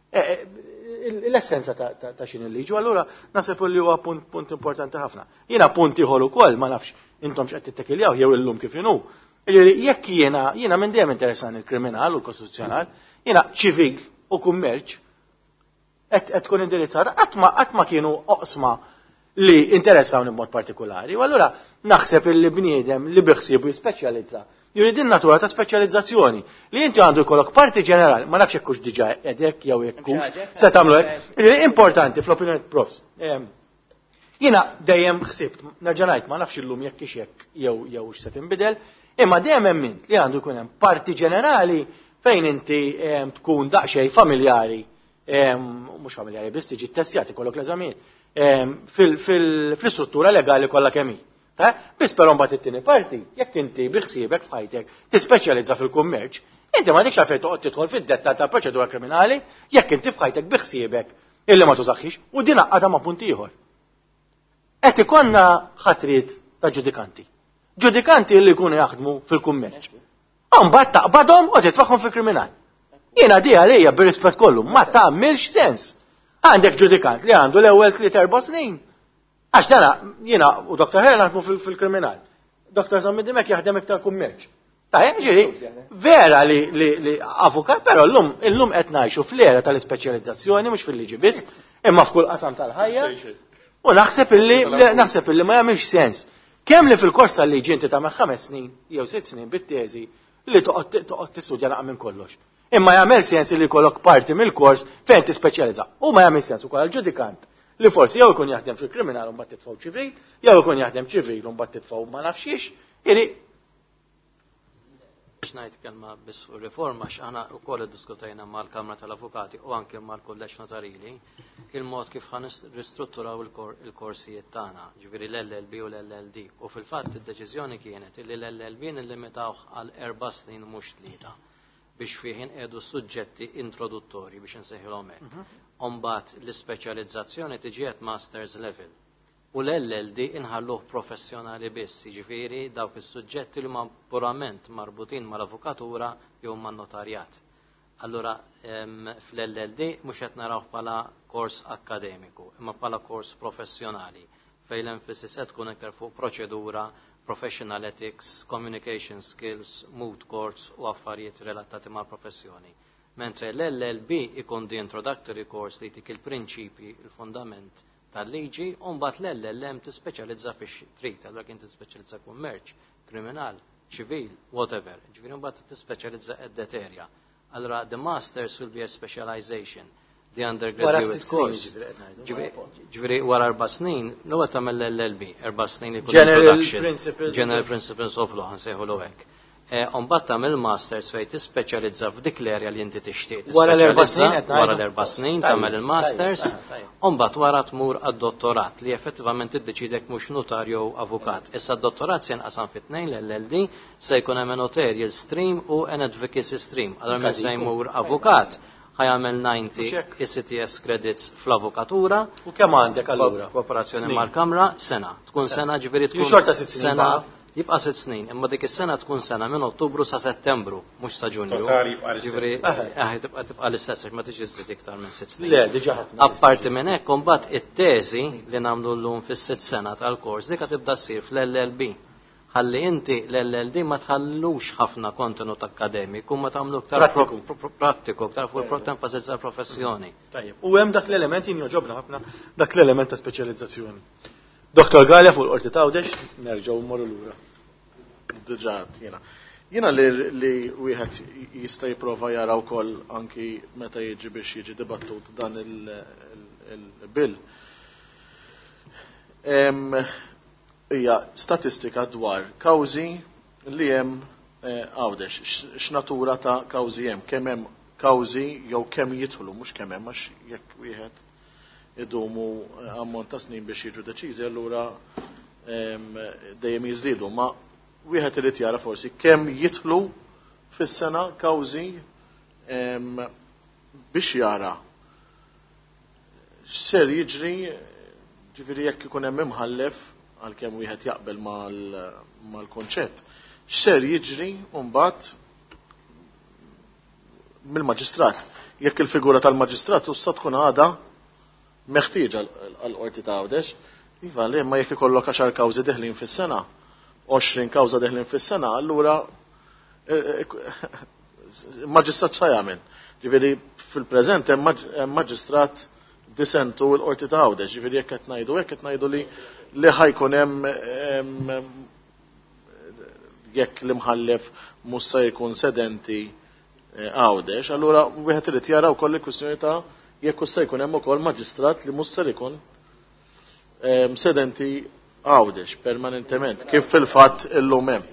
l-essenza ta' xin il-liġu. Allura naħseb li huwa punt importanti ħafna. Jiena punt ieħor ukoll ma nafx intom x'qed tittekiljaw jew illum kif inhu. Jekk jiena jiena minn dejjem interessani il-kriminal u l-kostituzzjonal, jiena ċivil u kummerċ qed tkun indirizzata qatt ma kienu oqsma li interessawni b'mod partikolari. U allura naħseb li bniedem li biħsiebu jispeċjalizza. Jrid in-natura ta' speċjalizzazzjoni li inti għandu jkollok parti ġenerali, ma nafx jekkux diġà qegħdek jew jekkux se tagħmlu hekk. Importanti fl-opinjoni profs. Jiena dejjem ħsibt, nerġa' ngħid ma nafx illum jekk ix hekk jew jew x'se tinbidel, imma dejjem hemm mint li għandu jkun hemm parti ġenerali fejn inti tkun daqsxejn familjari, mhux familjari biss tiġi ttestjat ikollok l-eżamijiet fil-istruttura legali kollha kemm hi. Biss però mbagħad it-tieni parti, jekk inti biħsiebek f'ħajtek tispeċjalizza fil-kummerċ, inti ma dikx għalfejn toqgħod tidħol fid-dettall ta' proċedura kriminali jekk inti f'ħajtek biħsiebek illi ma tużaħħix u din għadha ma' punt ieħor. Qed ikollna ħatriet ta' ġudikanti. Ġudikanti li jkunu jaħdmu fil-kummerċ. Mbagħad taqbadhom u titfaħħom fil-kriminal. Jiena di għalija bir-rispett kollu ma tagħmilx sens. Għandek ġudikant li għandu l-ewwel tliet erba' snin. Għax dana jiena u doktor Herr naħdmu fil-kriminal. Doktor Zammidimek jaħdem iktar kummerċ. Ta' ġiri, vera li avukat, però llum illum qed ngħixu fl-era tal-ispeċjalizzazzjoni mhux fil-liġi biss, imma f'kull qasam tal-ħajja. U naħseb illi naħseb illi ma jagħmilx sens. Kemm li fil-kors tal-liġi inti tagħmel ħames snin jew sitt snin bit-teżi li toqgħod tistudja naqra minn kollox. Imma jagħmel sens li jkollok parti mill-kors fejn tispeċjalizza. U ma jagħmel sens ukoll għall-ġudikant li forsi jew ikun jaħdem fil-kriminal u mbagħad titfgħu ċivil, jew ikun jaħdem ċivil u mbagħad titfgħu ma nafx xiex. Iri biex ngħid kelma biss fuq riforma x'aħna wkoll iddiskutejna mal-Kamra tal-Avukati u anke mal-Kulleġġ Notarili il-mod kif ħan ristrutturaw il-korsijiet tagħna, ġifieri l-L L B u l-L L D. U fil-fatt id-deċiżjoni kienet li l-L L B nillimitawh għal erba' snin mhux tlieta biex fih inqedu suġġetti introduttorji biex insejħilhom hekk. Mbagħad l-ispeċjalizzazzjoni tiġiet masters level. U l-L L D inħalluh professjonali biss, jiġifieri dawk is-suġġetti li huma purament marbutin mal-avukatura jew man-notarjat. Allura fl-L L D mhux qed narawh bħala kors akademiku, imma bħala kors professjonali fejn l-emphasis qed tkun iktar fuq proċedura, professional ethics, communication skills, moot courts u affarijiet relatati mal-professjoni. Mentre l-L L B ikun di introductory course li tik il-prinċipi, il-fundament tal-liġi, u mbagħad l-L L M tispeċjalizza fix trid, allura kien tispeċjalizza kummerċ, kriminal, ċivil, whatever. Ġifieri mbagħad tispeċjalizza qed area. Allura the masters will be a specialization. The undergraduate course. Ġifieri wara erba' snin, l-ewwel tagħmel l L L B, erba' snin li General Principles. General Principles of Law, nsejħu hekk. Umbat tagħmel masters fejn tispeċjalizza f'dik l-area li inti tixtieq. Wara l-erba' snin qed wara l-erba' snin tagħmel il-masters, umbat wara tmur għad-dottorat li effettivament iddeċidek mhux notar jew avukat. Issa d-dottorat se jinqasam fit-tnejn l-L L D se jkun hemm notarial stream u an advocacy stream. Allura minn se jmur avukat ħajamel ninety I C T S credits fl-avukatura. U kemm għandek allura? Kooperazzjoni mal-Kamra sena. Tkun sena ġifieri tkun xorta sitt sena. Jibqa' sitt snin, imma dik is-sena tkun sena minn Ottubru sa Settembru, mhux sa Ġunju. Ġifieri tibqa' tibqa' l-istess ma tiġi żżid iktar minn sitt snin. Le, diġà ħafna. Apparti minn hekk imbagħad it-teżi li nagħmlu llum fis-sitt sena tal-kors dik tibda ssir fl-L L B. Ħalli inti l-L L D ma tħallux ħafna kontenut akademiku, ma tagħmlu iktar prattiku, iktar fuq il-empasizza professjoni. Tajjeb. U hemm dak l-element jien joġobna ħafna dak l-element ta' speċjalizzazzjoni. Doktor Galja fuq l-qorti Tawdex, nerġgħu mmorru lura. Diġà jiena. Jiena li li wieħed jista' jipprova jara wkoll anki meta jiġi biex jiġi dibattut dan il-bill. Hija statistika dwar kawżi li hemm Għawdex, x'natura ta' kawżi hemm, kemm hemm kawżi jew kemm jidħlu mhux kemm hemm għax jekk wieħed idumu ammont ta' snin biex jiġu deċiżi, allura dejjem jiżdiedu. Ma wieħed irid jara forsi kemm jidħlu fis-sena kawżi biex jara x'ser jiġri, ġifieri jekk ikun hemm imħallef għalkemm wieħed jaqbel mal-konċett, x'ser jiġri mbagħad mill-maġistrat. Jekk il-figura tal-maġistrat issa tkun għada meħtieġa għall-qorti ta' Għawdex, iva li ma jekk ikollok għaxar kawżi deħlin fis-sena, għoxrin kawża deħlin fis-sena, allura maġistrat xa jagħmel. Ġifieri fil-preżent hemm maġistrat disentu l-qorti ta' Għawdex, ġifieri jekk qed ngħidu hekk qed ngħidu li li ħajkun hemm jekk l-imħallef mhux se jkun sedenti Għawdex, allura wieħed irid jara wkoll il-kwistjoni ta' jekk se jkun hemm ukoll maġistrat li mhux se jkun sedenti Għawdex permanentement, kif fil-fatt illum hemm.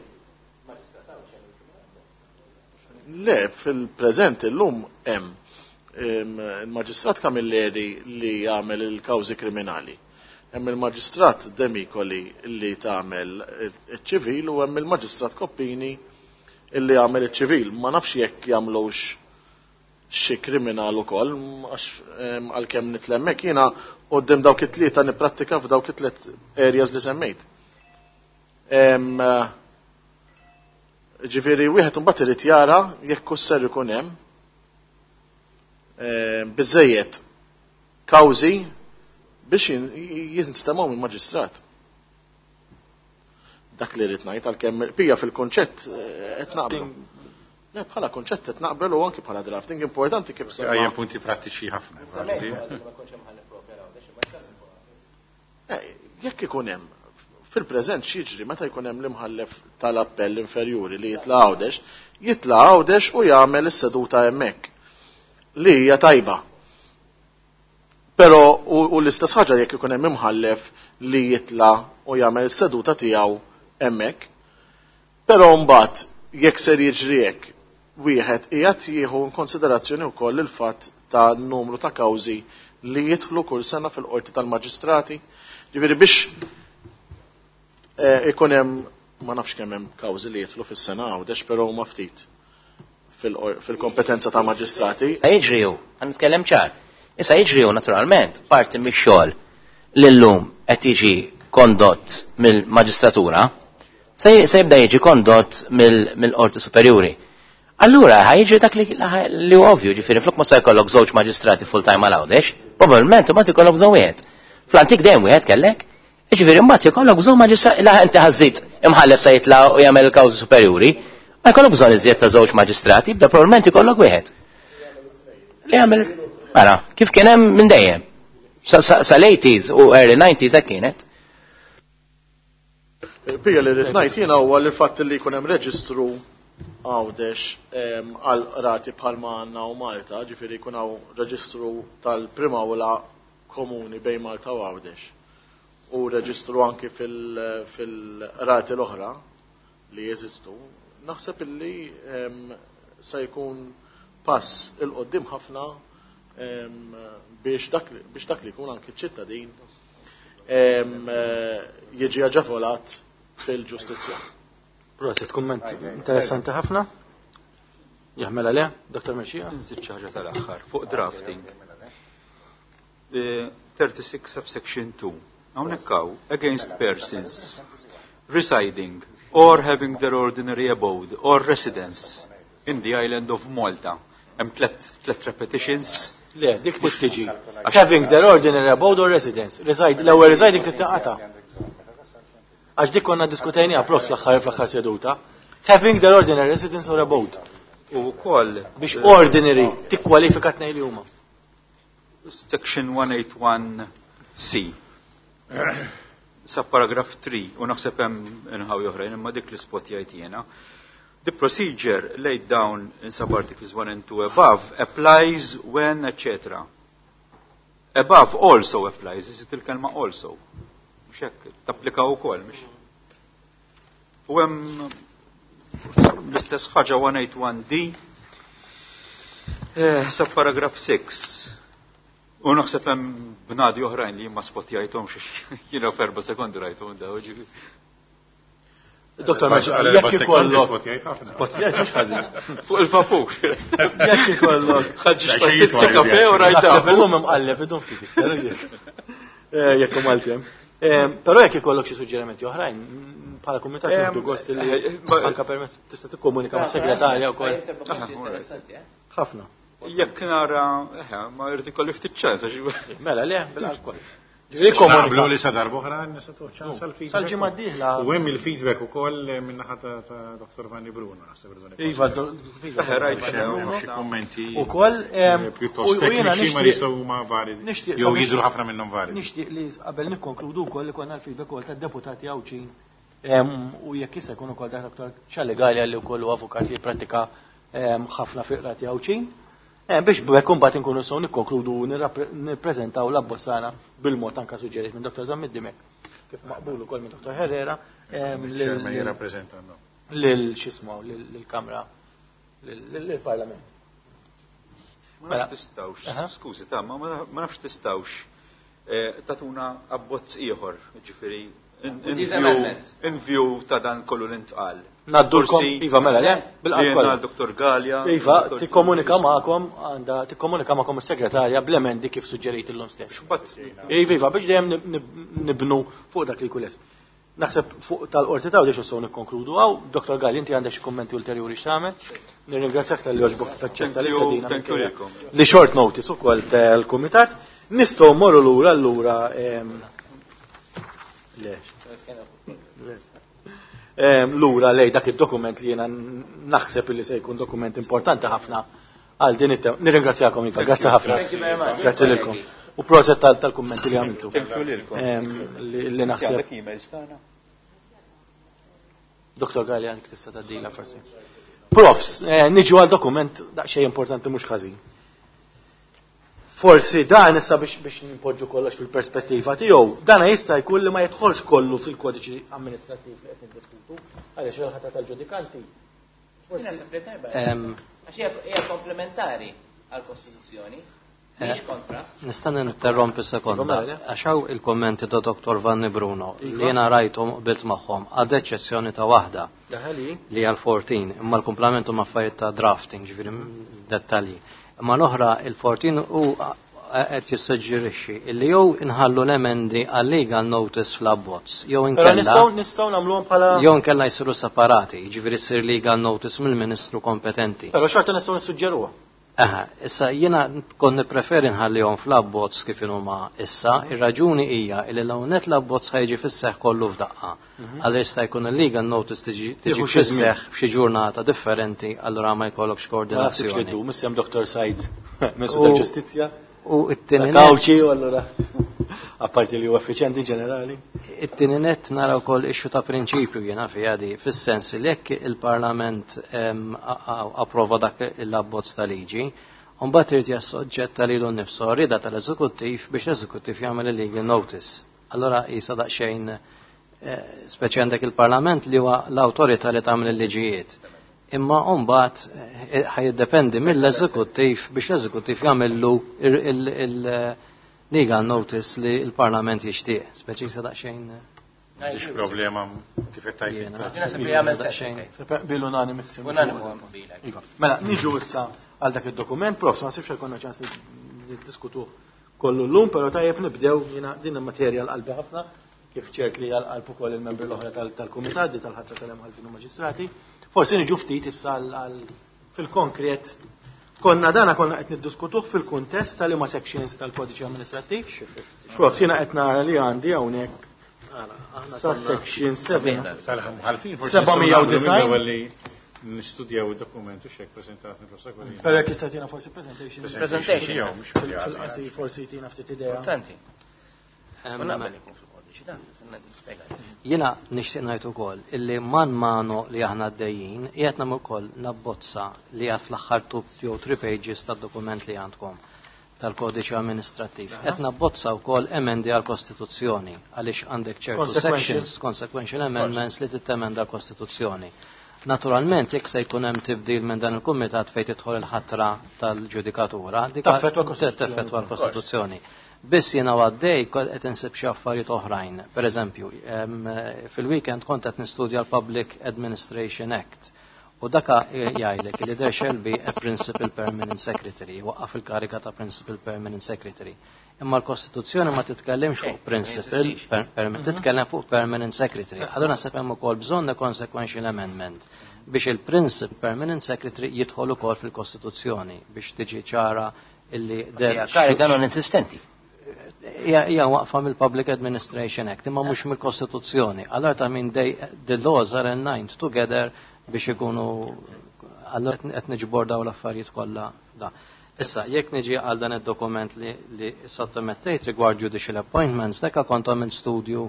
Le, fil-preżent illum hemm il-maġistrat kamilleri li jagħmel il-kawżi kriminali. Hemm il-maġistrat demikoli li tagħmel iċ-ċivil u hemm il-maġistrat koppini li jagħmel iċ-ċivil. Ma nafx jekk jagħmlux xi kriminal ukoll għax għalkemm nitlemmek jiena qudiem dawk it-tlieta nipprattika f'dawk it-tliet areas li semmejt. Ġifieri wieħed imbagħad irid jara jekk ser ikun hemm biżejjed kawżi biex jinstemaw mill-maġistrat. Dak li rrid ngħid għalkemm pija fil-konċett qed naqblu. Le, bħala konċett qed naqbel u anki bħala drafting importanti kif se. Għajjem punti prattiċi ħafna. Jekk ikun hemm fil-preżent x'jiġri meta jkun hemm l-imħallef tal-appell inferjuri li jitla' Għawdex, jitla' Għawdex u jagħmel is-seduta hemmhekk li hija tajba. Però u l-istess ħaġa jekk ikun hemm imħallef li jitla' u jagħmel is-seduta tiegħu hemmhekk. Però mbagħad jekk ser jiġri hekk wieħed qiegħed jieħu konsiderazzjoni wkoll il-fatt ta' numru ta' kawżi li jidħlu kull sena fil-qorti tal-maġistrati. Ġifieri biex ikun hemm ma nafx kemm hemm kawżi li jidħlu fis-sena Għawdex però huma ftit fil-kompetenza ta' maġistrati. Issa jiġri hu, għan nitkellem ċar. Issa jiġri hu naturalment parti mix-xogħol li llum qed jiġi kondott mill-maġistratura se jibda jiġi kondott mill-qorti superjuri. Allura ħajġi dak li ovvju, ġifieri flok ma se jkollok żewġ maġistrati full-time għal Għawdex, probabbilment imbagħad ikollok żewġ wieħed. Fl-antik dejjem wieħed kellek, ġifieri mbagħad jkollok żewġ maġistrati la inti ħażid imħallef se jitla' u jagħmel il-kawżi superjuri, ma jkollok bżonn iżjed ta' żewġ maġistrati, bda probabbilment ikollok wieħed. Li jagħmel ara, kif kien hemm minn dejjem. Sal-eighties u early nineties hekk kienet. Pija li rrid ngħid jiena huwa l-fatt li jkun hemm reġistru Għawdex għal rati bħalma għandna u Malta, ġifieri jkun hawn reġistru tal-primawla komuni bejn Malta u Għawdex. U reġistru anki fil-rati l-oħra li jeżistu, naħseb illi se jkun pass il-qoddim ħafna biex dak li jkun anki ċittadin jiġi aġevolat fil-ġustizzja. Proset, kumment interessanti ħafna. Jaħmel għaleh, Doktor Merxija? Nżid xi ħaġa tal-aħħar fuq drafting. thirty-six subsection two. Hawnhekk hawn against persons residing or having their ordinary abode or residence in the island of Malta. Hemm tlet tlet repetitions. Le, dik tiġi. Having their ordinary abode or residence. Reside, l-ewwel residing tittaqata. Għax dik konna diskutajni għapros fl-aħħar fl-aħħar seduta. Having their ordinary residence or abode. U wkoll biex ordinary tikkwalifikat ngħid li huma. Section one eighty-one C. Sa paragraph three u naħseb hemm inħawi oħrajn imma dik l-ispot jgħid jiena. The procedure laid down in sub-articles one and two above applies when, et cetera. Above also applies, is it il-kelma also? Mux hekk, tapplika wkoll mhux. U hemm l-istess ħaġa one eighty-one D eh, sub paragraph six. U naħseb hemm bnadi oħrajn li ma spotjajthom xi kienu ferba sekondi rajthom daw ġifi. Doktor Merxija, jekk ikollok spotjajt mhux ħażin. Fuq il-fapux. Jekk ikollok ħaġġi xi kafe u rajta. Naħseb illum imqalleb idhom ftit iktar jekk Malti hemm. Però jekk ikollok xi suġġerimenti oħrajn bħala kumitat nieħdu gost li anke permezz tista' tikkomunika mas-segretarja wkoll. Ħafna. Jekk nara, eħe, ma jrid ikolli ftit ċans għax. Mela le bil-alkoll. Qablu li sa darba oħra nisa tuħ sal-feedback. Sal-ġimgħa d-dieħla. U hemm il-feedback ukoll minn naħa ta' Doktor Vanni Bruno naħseb irdu. Iva, eħe rajt xi kummenti. Ukoll pjuttost tekniċi ma jistgħu ma validi. Jew jidhru ħafna minnhom validi. Nixtieq li qabel nikkonkludu wkoll li konna l-feedback ukoll tad-deputati Awċin u jekk issa jkun ukoll dak Doktor Ċallegali għalli wkoll huwa avukat li jipprattika ħafna fiqrati Awċin. Biex b'hekk imbagħad inkunu sew nikkonkludu nippreżentaw l-abbozzana bil-mod anke suġġerit minn Doktor Zammid Dimek kif maqbul ukoll minn Doktor Herrera lil x'ismu lill-Kamra lill-Parlament. Ma nafx tistgħux, skużi ta' ma nafx tistgħux tatuna abbozz ieħor, ġifieri in view ta' dan kollu l-intqal. Naddulkom, Iva mela, le? Bil-qalb. Doktor Galja. Iva, tikkomunika magħkom, għandha tikkomunika magħkom is-segretarja bl-emendi kif suġġerit illum stess. Iva, Iva, biex dejjem nibnu fuq dak li kules. Naħseb fuq tal-qorti ta' biex sew nikkonkludu għaw, Doktor Galja, inti għandek xi kummenti ulterjuri x'tagħmel. Nirringrazzjak tal-li oġbok taċċetta li sedina. Li short notice ukoll tal-kumitat nistgħu mmorru lura allura Lura lej dak id-dokument li jiena naħseb li se jkun dokument importanti ħafna għal din it-tema. Nirringrazzjakom Iva, grazzi ħafna. Grazzi lilkom. U proset tal-kummenti li għamiltu. Li naħseb. Doktor Galli għandek tista' tgħaddila forsi. Profs, niġu għal dokument daqsxejn importanti mhux ħażin. Forsi dan issa biex biex nimpoġġu kollox fil-perspettiva tiegħu, dan jista' jkun li ma jidħolx kollu fil-kodiċi amministrattiv li qed niddiskutu għaliex il-ħata tal-ġudikanti. Għax hija komplementari għall-Kostituzzjoni. Mhix kontra. Nista' ninterrompi sekonda. Għax hawn il-kommenti ta' Doktor Vanni Bruno li jiena rajthom qbilt magħhom għad eċċezzjoni ta' waħda li għal fourteen imma l-kumplamentu ma' affarijiet ta' drafting ġifieri dettalji. Ma l-oħra il-fourteen u qed jissuġġerixxi li jew inħallu l-emendi għal legal notice fl-abbozz jew inkella nistgħu nistgħu nagħmluhom bħala jew inkella jsiru separati, jiġifieri ssir legal notice mill-Ministru kompetenti. Però xorta nistgħu nissuġġeruha. Aha, issa jiena kont nippreferi nħallihom fl-abbozz kif huma issa, ir-raġuni hija li l net l-abbozz ħajġi fis-seħħ kollu f'daqqa. Għal jista' jkun il-legal notice tiġi tiġi fis-seħħ f'xi ġurnata differenti, allura ma jkollokx koordinazzjoni. Missem Doktor Said, Ministru tal-Ġustizzja. U it-tieni Kawċi allura apparti li huwa effiċjenti ġenerali. It-tieni net nara wkoll ixxu ta' prinċipju jiena fiha di fis-sens li jekk il-Parlament approva dak l-abbozz ta' liġi, u mbagħad irid jassoġġetta lilu nnifsu rieda tal-Eżekuttiv biex l-Eżekuttiv jagħmel il-legal notice. Allura qisha daqsxejn speċi għandek il-Parlament li huwa l-awtorità li tagħmel il-liġijiet. Imma mbagħad ħajdependi mill-eżekuttiv biex l-eżekuttiv jagħmillu il-legal notice li l-Parlament jixtieq. Speċi sa daqsxejn. Mhix problema kif qed tajt. Jiena se jagħmel sexxejn. Bil-unanimissi. Mela, niġu issa għal dak id-dokument, prof, ma sibx jkollna ċans niddiskutu kollu llum, però tajjeb nibdew jiena din il-materjal qalbi ħafna kif ċert li għalqu ukoll il-membri l-oħra tal-kumitat di tal-ħatra tal-imħalfin u maġistrati. Forsi niġu ftit issa fil-konkret. Konna dana konna qed niddiskutuh fil-kuntest tal-ima sections tal-kodiċi amministrattiv. Prof, jiena qed nara li għandi hawnhekk sa section seba' tal-ħalfin seba'mija u design. Nistudjaw il-dokumentu xek prezentat nil-professor Guarini. Pero jek jistatina forsi presentation. Presentation, jew, mux fil-qasi forsi tina ftit idea. Importanti. Jena nixtieq ngħid ukoll illi man mano li aħna għaddejjin qiegħed nagħmel ukoll nabbozza li għad fl-aħħar two jew three pages tad-dokument li għandkom tal-kodiċi amministrattiv. Qed nabbozza wkoll emendi għall-Kostituzzjoni għaliex għandek ċertu sections, consequential amendments li tittemenda l-Kostituzzjoni. Naturalment, jekk se jkun hemm tibdil minn dan il-kumitat fejn tidħol il-ħatra tal-ġudikatura, dik taffettwa l-Kostituzzjoni. Biss jiena għaddej qed insib xi affarijiet oħrajn. Pereżempju, fil-weekend kont qed nistudja l-Public Administration Act u daka jgħidlek li there shall be a Principal Permanent Secretary, waqqaf il-karika ta' Principal Permanent Secretary. Imma l-Kostituzzjoni ma titkellimx fuq Principal Permanent, titkellem fuq Permanent Secretary. Allura nasib hemm ukoll bżonn consequential amendment biex il-Principal Permanent Secretary jidħol ukoll fil-Kostituzzjoni biex tiġi ċara illi karika non insistenti. Ja waqfa mill-Public Administration Act, imma mhux mill-Kostituzzjoni. Allora ta' min the laws are aligned together biex ikunu allora qed niġbordaw l-affarijiet kollha da. Issa, jekk niġi għal dan id-dokument li, li sottomettejt rigward judicial appointments, dekka kont għamil studju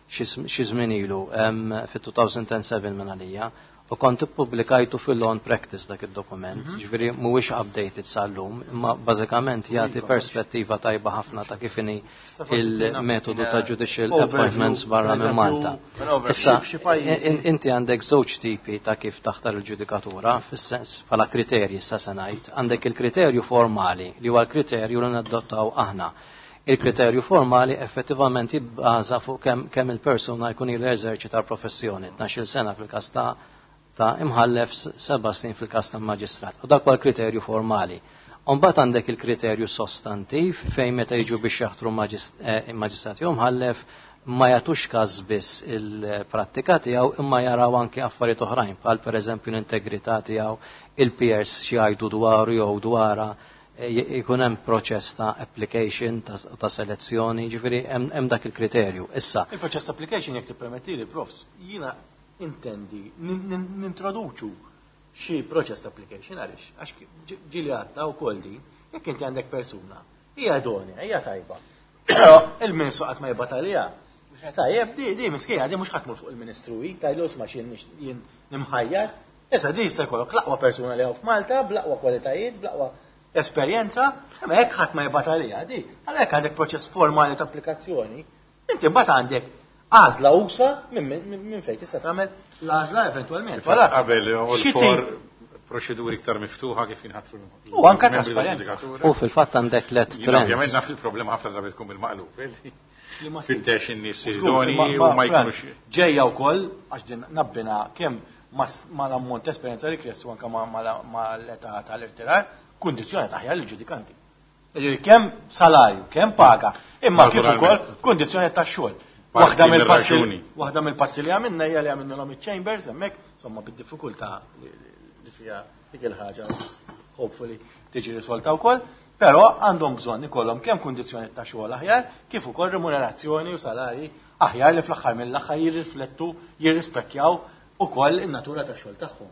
xi żmien ilu fit-two thousand seven minn għalija u kont ippubblikajtu fil-law practice dak id-dokument, ġifieri mhuwiex updated sal-lum, imma bażikament jagħti perspettiva tajba ħafna ta' kif inhi il-metodu ta' judicial appointments barra minn Malta. Issa, inti għandek żewġ tipi ta' kif taħtar il-ġudikatura, fis-sens bħala kriterji issa se ngħid, għandek il-kriterju formali li huwa l-kriterju li nadottaw aħna. Il-kriterju formali effettivament jibbaża fuq kemm il-persuna jkun ilu eżerċita l-professjoni, tnax-il sena fil-każ ta' ta' imħallef seba' snin fil-każ ta' maġistrat. U dak huwa l-kriterju formali. Mbagħad għandek il-kriterju sostantiv fejn meta jiġu biex jaħtru maġistrat jew mħallef ma jagħtux każ biss il-prattika tiegħu imma jaraw anke affarijiet oħrajn bħal pereżempju l-integrità tiegħu, il-peers xi jgħidu dwaru jew dwarha, jkun hemm proċess ta' application ta' selezzjoni, ġifieri hemm dak il-kriterju. Issa. Il-proċess ta' application jekk tippermettili, prof, jiena intendi nintroduċu xi proċess application għaliex għax ġili għadda wkoll din jekk inti għandek persuna hija idonea, hija tajba. Però il-Ministru qatt ma jibgħat għaliha. Tajjeb, di di miskejja di mhux ħatmur fuq il-Ministru hi tajlu isma' xi jien nimħajjar. Issa di jista' jkollok l-aqwa persuna li hawn f'Malta, bl-aqwa kwalitajiet, bl-aqwa esperjenza, imma hekk ħadd ma jibgħat għaliha di. Għalhekk għandek proċess formali ta' applikazzjoni, inti mbagħad għandek għazla usa minn fejn tista' tagħmel l-għażla eventwalment. Qabel for proċeduri iktar miftuħa kif inħattru. U anke trasparenza. U fil-fatt għandek let trends. Ovvjament naf il-problema ħafna drabi tkun bil-maqlub. Fittex in-nies idoni u ma jkunux. Ġejja wkoll għax din nabbina kemm ma l-ammont esperjenza rikressu anke ma l-età tal-irtirar, kundizzjoni taħjar lill-ġudikanti. Kemm salarju, kemm paga, imma kif ukoll kundizzjoni tax-xogħol. Waħda mill-passi waħda mill-passi li għamilna hija li għamilna iċ-chambers hemmhekk, insomma bid-diffikultà li fiha dik il-ħaġa hopefully tiġi risolta wkoll, però għandhom bżonn ikollhom kemm kundizzjoni ta' xogħol aħjar kif ukoll remunerazzjoni u salarji aħjar li fl-aħħar mill-aħħar jirriflettu jirrispecchjaw ukoll in-natura tax-xogħol tagħhom.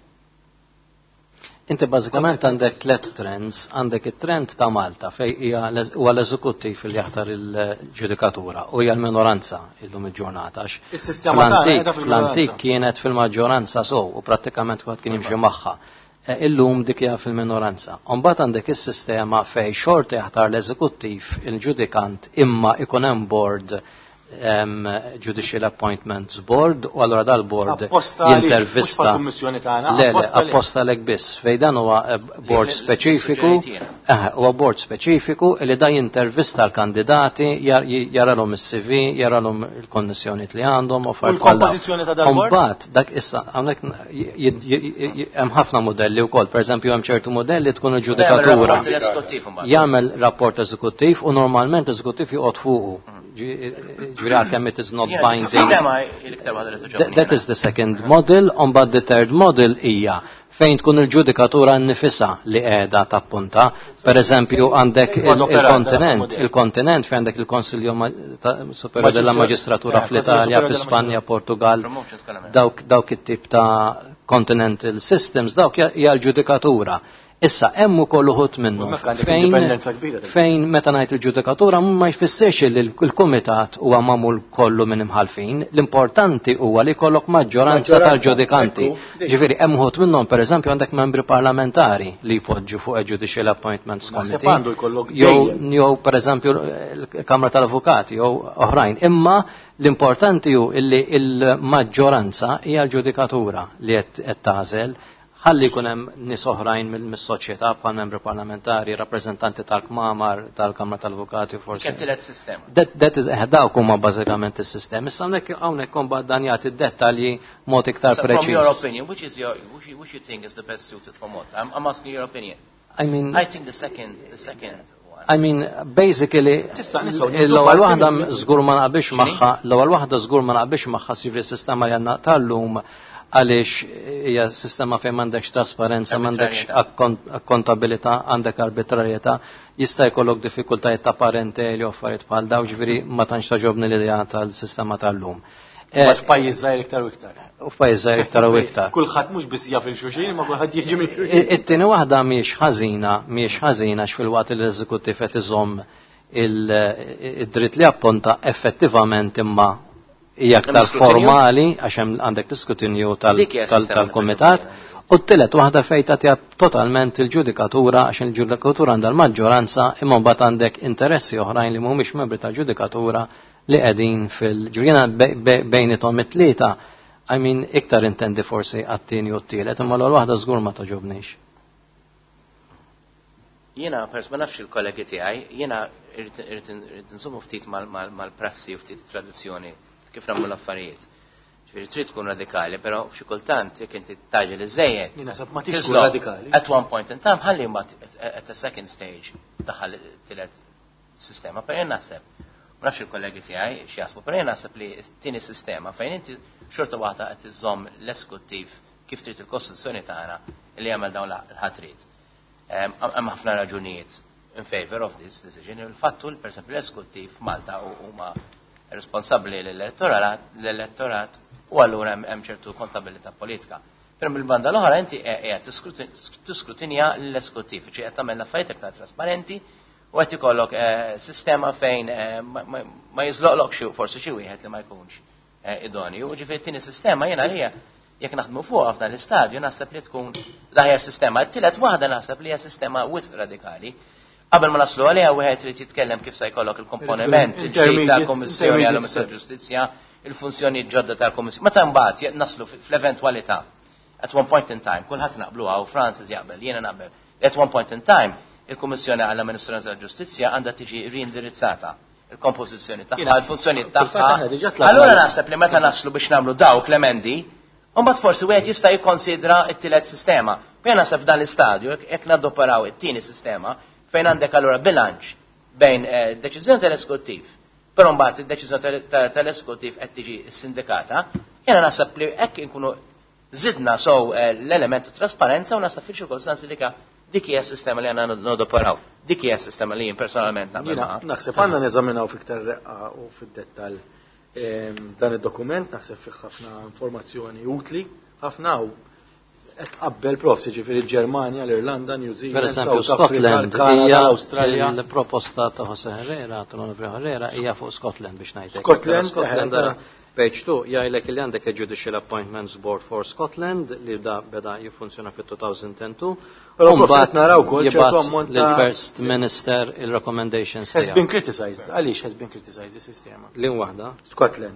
Inti bażikament għandek tliet trends, għandek it-trend ta' Malta fej huwa l-eżekuttiv li jaħtar il-ġudikatura u hija l-minoranza illum il-ġurnata. Fl-antik kienet fil-maġġoranza sow u prattikament kulħadd kien jimxi magħha. Illum dik hija fil-minoranza. Mbagħad għandek is-sistema fej xorta jaħtar l-eżekuttiv il-ġudikant imma ikun hemm board um, Judicial Appointments Board u allura dal-board Apposta li- mhux jintervista fal-kummissjoni tagħna, Le, le, apposta li- apposta lek biss. Fej dan huwa eh, board Li- li- speċifiku, li- li- eh, huwa board speċifiku li da jintervista l-kandidati, jar- jaralhom is-C V, jaralhom il-konnessjonijiet li għandhom, u affarijiet bħal dawn. l-kompożizzjoni ta' dal-board? Mbagħad dak issa hawnhekk jid- jid- jid- hemm ħafna modelli wkoll, pereżempju hemm ċertu modelli tkun il-ġudikatura. Jagħmel rapport eżekuttiv u normalment eżekuttiv joqgħod fuqu. Ġifieri għalkemm it is not binding. Sistema il-iktar waħda li That, toġobni. that is the second model, on but the third model hija fejn tkun il-ġudikatura nnifisha li qiegħda tappunta. Per eżempju għandek il- il-kontinent, il-kontinent fejn għandek il-Konsilju Ma- ta- Superiore della Magistratura Eh, fl-Italja, Konsilju fl-Ispanja, Portugal, Promotions kollha. dawk dawk it-tip ta' continental systems, dawk hija l-ġudikatura. Issa hemm ukoll uħud minnhom Hemmhekk għandek indipendenza kbira. fejn meta ngħid il-ġudikatura ma jfissirx li l-kumitat huwa magħmul kollu minn imħalfin, l-importanti huwa li jkollok maġġoranza tal-ġudikanti. ekku, Ġifieri hemm uħud minnhom pereżempju għandek membri parlamentari li jpoġġu fuq il-Judicial Appointments Naħseb Committee. għandu jkollok Jew dejjem. jew pereżempju l-Kamra tal-Avukati jew oħrajn. Imma l-importanti hu li l-maġġoranza hija l-ġudikatura li qed tażel. Ħalli jkun hemm nies oħrajn mis-soċjetà bħal membri parlamentari, rappreżentanti tal-Kmamar, tal-Kamra tal-Avukati forsi. Kemm tielet sistema. That, that is, eh, dawk huma bażikament is-sistemi. Issa hawnhekk hawnhekk kombat dan jagħti d-dettalji mod iktar So from your preċiż. opinion, which is your which you, which you think is the best suited for what? I'm, I'm asking your opinion. I mean, I think the second the second one. I mean, basically, Tista' nistgħu nieħdu l-ewwel parti waħda minn- żgur ma naqbilx magħha, l-ewwel waħda żgur ma naqbilx magħha sivri sistema li għandna tal-lum għaliex hija sistema fejn m'għandekx trasparenza, m'għandekx akkont- akkontabilità, għandek arbitrarjetà, jista' jkollok diffikultajiet ta' parenteli u affarijiet bħal dawn, ġifieri ma tantx taġobni l-idea tal-sistema tal-lum. Eh, Ma f'pajjiż żgħir iktar u iktar. U f'pajjiż iktar u iktar. Kulħadd mhux biss jaf il-xulxin, ma kulħadd jiġi minn I- It-tieni waħda mhijiex ħażina, mhijiex ħażina x'fil-waqt l-eżekuttiv qed iżomm il- id-dritt li appunta effettivament imma hija aktar Hemm skrutinju? formali għax hemm għandek l-iskrutinju tal- Dik hija tal- sistema tal-kumitat u t-tielet waħda fejn tagħtiha totalment il-ġudikatura għax il-ġudikatura għandha l-maġġoranza imma mbagħad għandek interessi oħrajn li mhumiex membri tal-ġudikatura li qegħdin fil-ġurjena bejnietom it-tlieta. I mean, iktar intendi forsi għat-tieni u t-tielet, imma l waħda żgur ma toġobniex. Jiena pers ma nafx il-kollegi tiegħi, jiena irrid nżommu ftit mal- mal- mal-prassi u ftit tradizzjoni kif nagħmlu l-affarijiet. Ġifieri trid tkun radikali, però f'xi kultant jekk inti taġel iżejjed. Jien naħseb ma tix tkun Tisloq, radikali. At one point in time, ħalli mbagħad at a second stage daħal tielet sistema, per jien naħseb. Ma nafx il-kollegi tiegħi x'jasbu, per jien naħseb li t-tieni sistema fejn inti xorta waħda qed iżomm l-esekuttiv kif trid il-Kostituzzjoni tagħna li jagħmel dawn l-ħatrit. Hemm ħafna raġunijiet in favor of this decision. Il-fattu per esempio l-esekuttiv Malta huma responsabbli l-elettorat u allura hemm ċertu kontabilità politika. Però mill-banda l-oħra inti qiegħed tiskrutinja l-esekuttiv, ċi qed tagħmel affarijiet iktar trasparenti u qed ikollok sistema fejn ma jiżloqlok forsi xi wieħed li ma jkunx idonju. U ġifieri tieni sistema jiena li jekk naħdmu fuq f'dan l-istadju naħseb li tkun l-aħjar sistema. Tielet waħda naħseb li hija sistema wisq radikali. Qabel ma naslu għaliha wieħed trid jitkellem kif se jkollok il-komponiment il-ġdid tal-Kummissjoni għall ġustizzja, il-funzjoni ġodda tal-Kummissjoni. Meta mbagħad naslu fl-eventwalità at one point in time, kulħadd naqbluha u Francis jaqbel, jiena naqbel. At one point in time, il-Kummissjoni għall-Amministrazzjoni tal-Ġustizzja għandha tiġi riindirizzata il-kompożizzjoni tagħha, il-funzjoni tagħha. Allura naħseb li meta naslu biex nagħmlu dawk l-emendi, mbagħad forsi wieħed jista' jikkonsidra t-tielet sistema. Fejn naħseb f'dan l-istadju jekk naddoperaw it-tieni sistema fejn għandek allura bilanċ bejn deċiżjoni tal-esekuttiv, però mbagħad id-deċiżjoni tal-esekuttiv qed tiġi sindikata, jiena naħseb li hekk inkunu żidna sow l-element ta' trasparenza u naħseb fil-ċirkostanzi li dik hija s-sistema li għandna nodoperaw. Dik hija s-sistema li jien personalment nagħmel magħha. Naħseb għandna neżaminaw fiktar reqqa u fid-dettall dan id-dokument, naħseb fih ħafna informazzjoni utli, ħafna u tqabbel profsi ġifieri Ġermanja, l-Irlanda, New Per Zealand, esempio, South Africa, Scotland Kanada, hija Awstralja. il-proposta ta' Jose Herrera, ta' Onorevole Herrera, hija fuq Scotland biex ngħidlek. Scotland, Scotland eh, page two jgħidlek li għandek il-Judicial Appointments Board for Scotland li da beda jiffunzjona fit-two thousand two. Però proset naraw ukoll ċertu jibat ammont ta' lill-First Minister il-recommendations Has tiegħu. been criticized. Għaliex has been criticized is-sistema? Lin waħda. Scotland.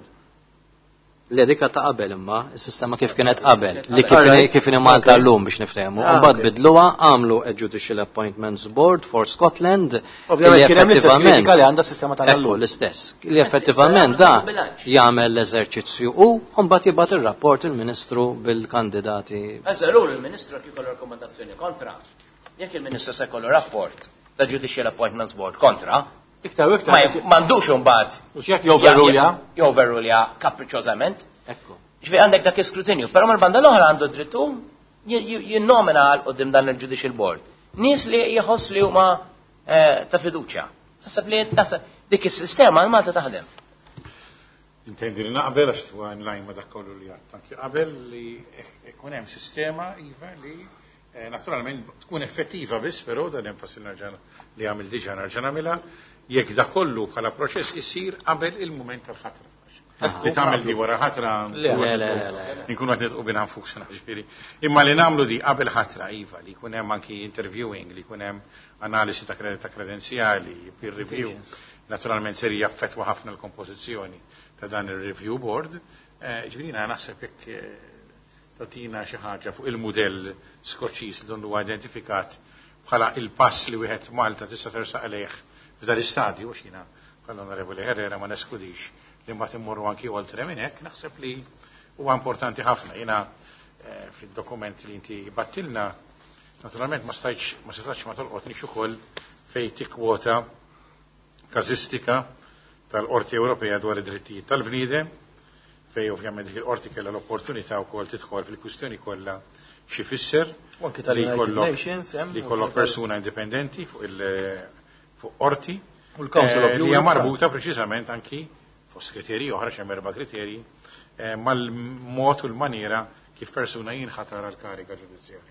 Li dika ta' qabel imma, is-sistema kif kienet qabel, li Alright. kif kien Malta llum biex niftehmu. Ah, Mbagħad okay. bidluha għamlu a Judicial Appointments Board for Scotland. Ovvjament li kien hemm l-istess effettivament- kritika li għandha s-sistema tagħna Ekku llum. l-istess. Li effettivament da jagħmel l-eżerċizzju u mbagħad jibgħat ir-rapport il-Ministru bil-kandidati. Eżaru il-Ministru kif kollu rekomendazzjoni kontra. Jekk il-Ministru se kollu rapport ta' Judicial Appointments Board kontra, Iktar u ma iktar. m'għandux imbagħad Mhux jekk joverrulja. joverrulja kapriċċjożament. Ekku. Ġifi għandek dak iskrutinju, però mal-banda l-oħra għandu drittu jinnomina għal qoddim dan il-Judicial Board. Nies li jħoss li huma ta' fiduċja. Tasab li tasab dik is-sistema l-Malta taħdem. Intendi li naqbel għax tuwa nlajn ma dak kollu li għatt. Anki qabel li ikun hemm sistema iva li eh, naturalment tkun effettiva biss, però dan hemm fasil nerġa' li għamil diġà nerġa' nagħmilha jekk da kollu bħala proċess isir qabel il-mument tal-ħatra. Li tagħmel di wara ħatra Le, le, le, le. nkunu qed nitqu bina nfusna ġifieri. Imma li nagħmlu di qabel ħatra iva li jkun hemm anki interviewing, li jkun hemm analisi ta' kred- ta' kredenzjali, peer review. Naturalment ser jaffettwa ħafna l-kompożizzjoni ta' dan ir-review board. Eh, Ġifieri jiena naħseb jekk eh, tatina xi ħaġa fuq il-mudell Skoċċiż li donnu identifikat bħala il-pass li wieħed Malta tista' tersaq għalih f'dan istadju għax jiena bħall-Onorevoli Herrera ma neskudix li mbagħad immorru anki oltre minn hekk, naħseb li huwa importanti ħafna. Jiena eh, fid-dokument li inti battilna, naturalment ma stajtx ma setax ma tolqotniex ukoll fejn tikkwota kazistika tal-Qorti Ewropea dwar id-drittijiet tal-bniedem, fejn ovvjament dik il-qorti kellha l-opportunità wkoll tidħol fil-kwistjoni kollha xi fisser U anki li tal-United jkollok Nations, hemm, li jkollok persuna indipendenti fuq il- fuq qorti U l-Council of eh, li hija Europe. marbuta preċiżament anki fost kriterji oħra xemm erba' kriterji eh, mal-mod u l-maniera kif persuna jinħatar għal kariga ġudizzjarja.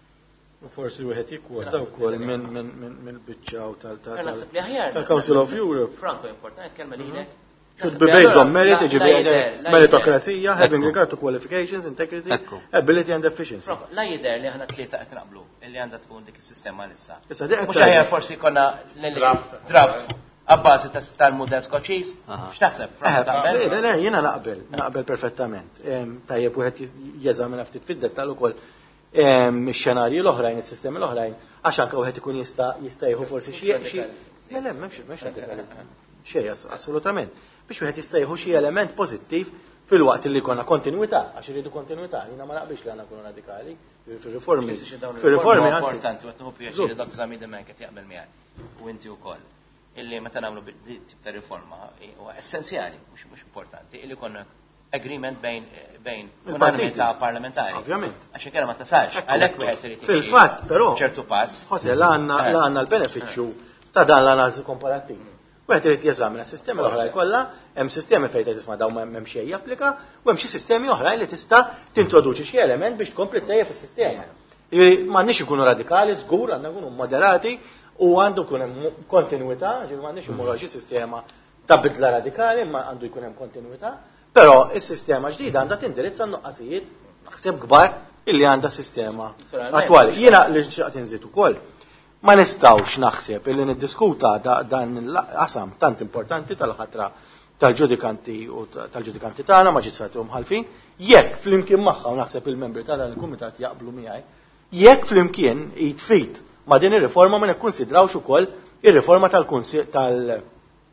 U forsi wieħed jikkwota wkoll minn minn minn mill-biċċaw tal- tal- Għana tal- naħseb li aħjar. tal-Council of Europe. Franco, importanti, kelma li jidek. Should be based on merit, ġifieri meritokrazija, having regard to qualifications, integrity, Ekku. ability and efficiency. Franco, la jider li ħana tlieta qed naqblu, illi għandha tkun dik is-sistema lissa. Issa dik Mhux aħjar forsi konna Draft. draft abbażi tal-mudell Skoċċiż. Aha. X'taħseb, Franco, taqbel? Le, le, jiena naqbel, naqbel perfettament. Em, Tajjeb wieħed jeżamina ftit fid-dettall ukoll ix-xenarji l-oħrajn, is-sistemi l-oħrajn, għax anke wieħed ikun jista' jista' jieħu forsi xi xi Le, le, m'hemmx m'hemmx radikalizmu. Xejn ass- assolutament. Biex wieħed jista' jieħu xi element pożittiv fil-waqt li jkollna kontinwità, għax iridu kontinwità, jiena ma naqbilx li għandna nkunu radikali fir-riformi. Fir-riformi anzi. importanti, għet nħu pjaċir li doktor Zamid Demen qed jaqbel miegħek u inti wkoll. Illi meta nagħmlu tip ta' riforma huwa essenzjali, mhux mhux importanti, illi konna agreement bejn bejn unanimità parlamentari. Ovvjament. Għax inkella ma tasalx. Għalhekk wieħed irid imxi Fil-fatt, però, ċertu pass. Jose, l-għanna l-għanna l-beneficju ta' dan l-analiżi komparattiv. Wieħed irid jeżamina s-sistemi l-oħrajn kollha, hemm sistemi fejn qed tisma' dawn m'hemm xejn japplika, u hemm xi sistemi oħrajn li tista' tintroduċi xi element biex tkompli tejjeb fis-sistema. Jiġifieri m'għandniex ikunu radikali, żgur, għandna nkunu moderati u għandu jkun hemm kontinwità, ġifieri m'għandniex imorru xi sistema ta' bidla radikali, ma għandu jkun hemm kontinwità, però is-sistema ġdida għandha tindirizza n-nuqqasijiet naħseb kbar illi għandha sistema attwali. Jiena li xaqt inżid ukoll ma nistawx naħseb illi niddiskuta dan il-qasam tant importanti tal-ħatra tal-ġudikanti u tal-ġudikanti tagħna, maġistrati u mħalfin, jekk flimkien magħha u naħseb il-membri tal il-kumitat jaqblu miegħi, jekk flimkien jitfit ma' din ir-riforma ma nikkunsidrawx ukoll ir-riforma tal-kunsil tal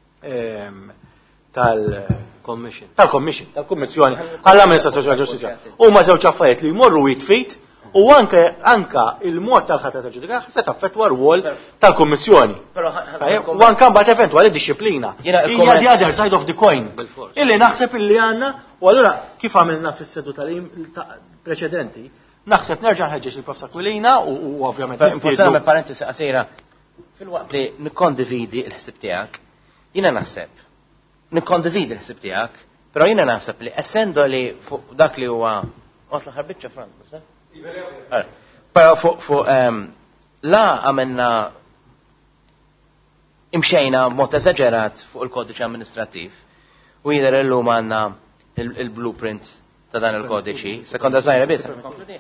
tal Commission. tal-Commission, tal-Kummissjoni għall-Amministrazzjoni tal-Ġustizzja. Huma żewġ affarijiet li jmorru jitfit u anke anka il-mod tal-ħatra tal-ġudikatura se taffettwa rwol tal-Kummissjoni. U anke mbagħad eventwali disciplina. Hija the other side of the coin. Illi naħseb illi għandna u allura kif għamilna fis-sedu tal-preċedenti, naħseb nerġa' nħeġġeġ il-Prof Sakwilina u ovvjament Forse me parentesi qasira fil-waqt li nikkondividi l-ħsib tiegħek, jiena naħseb nikkondividi l-ħsib tiegħek, però jiena naħseb li essendo li fuq dak li huwa qod l-aħħar biċċa Frank, Pero fuq fu, um, la għamilna imxejna mod eżaġerat fuq il-kodiċi amministrattiv u jidher illum għandna il-blueprint ta' dan il-kodiċi. Sekonda żgħira biss.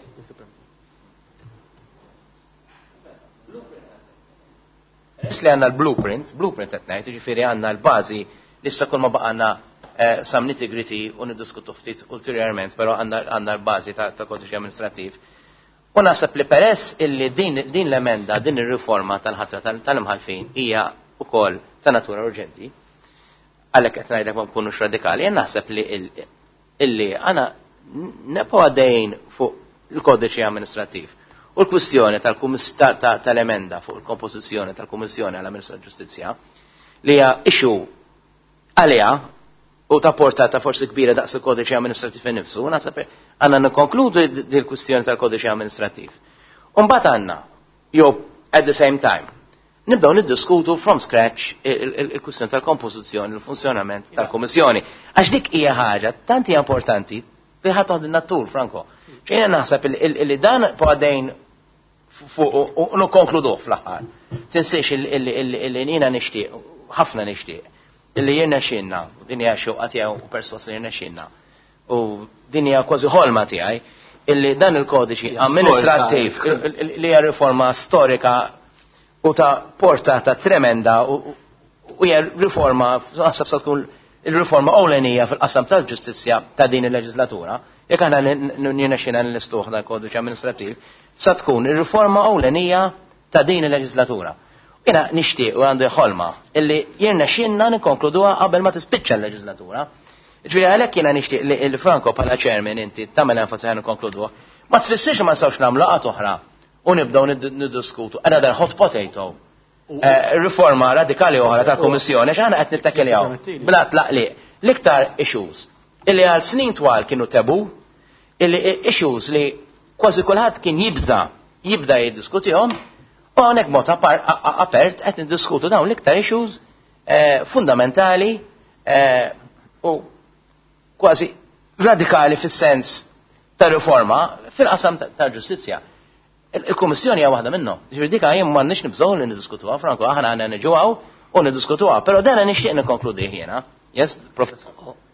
Is li għandna l-blueprint, blueprint qed ngħid, jiġifieri għandna l-bażi li issa kull ma baqgħna sam nitty-gritty u niddiskutu ftit ulterjorment, però għandna l-bażi ta' kodiċi amministrattiv. U naħseb li peress illi din l-emenda, din ir-riforma tal-ħatra tal-imħalfin hija wkoll ta' natura urġenti, għalhekk qed ngħidlek ma nkunux radikali, jien naħseb li illi għana nebqgħu għaddejjin fuq il-kodiċi amministrattiv. U l-kwistjoni tal-emenda fuq il-kompożizzjoni tal-Kummissjoni għall-Amministrazzjoni Ġustizzja li hija issue għaliha u ta' portata forsi kbira daqs il-kodiċi amministrattiv innifsu, naħseb għandna nikkonkludu dil-kwistjoni tal-kodiċi amministrattiv. U mbagħad għandna, jew at the same time, nibdew niddiskutu from scratch il-kwistjoni tal-kompożizzjoni, il-funzjonament tal-Kummissjoni. Għax dik hija ħaġa tant hija importanti li ħadd toħdilna t-tul, Franco. Ġejna naħseb li dan għadejn u nikkonkluduh fl-aħħar. Tinsiex illi jiena nixtieq, ħafna nixtieq, illi jirna xinna, din hija xewqa tiegħu u perswas li jirna xinna. U din hija kważi ħolma tiegħi, illi dan il-kodiċi amministrattiv li hija riforma storika u ta' portata tremenda u hija riforma naħseb sa tkun il-riforma ewlenija fil-qasam tal-ġustizzja ta' din il-leġislatura. Jekk aħna nirnexxina nlistuh dal-kodiċi amministrattiv, sa tkun ir-riforma ewlenija ta' din il-leġislatura. Jiena nixtieq u għandi ħolma illi jirnexxinna nikkonkluduha qabel ma tispiċċa l-leġislatura. Ġifieri għalhekk jiena nixtieq li Franco bħala chairman inti tagħmel enfasi ħan nikkonkluduha. Ma tfissirx ma nistgħux nagħmlu laqgħat oħra u nibdew niddiskutu another hot potato. Riforma radikali oħra tal-Kummissjoni x'aħna qed nittakiljaw bla tlaqliq. L-iktar issues illi għal snin twal kienu tabu, illi issues li kważi kulħadd kien jibda jibda jiddiskutihom, u hawnhekk mod apert qed niddiskutu dawn l-iktar issues fundamentali u kważi radikali fis-sens ta' riforma fil-qasam tal-ġustizzja. Il-Kummissjoni hija waħda minnhom. Ġifieri dik jien m'għandniex nibżgħu li niddiskutuha, Franco, aħna għandna niġuhaw u niddiskutuha, però dan nixtieq nikkonkludi jiena. Yes, Professor.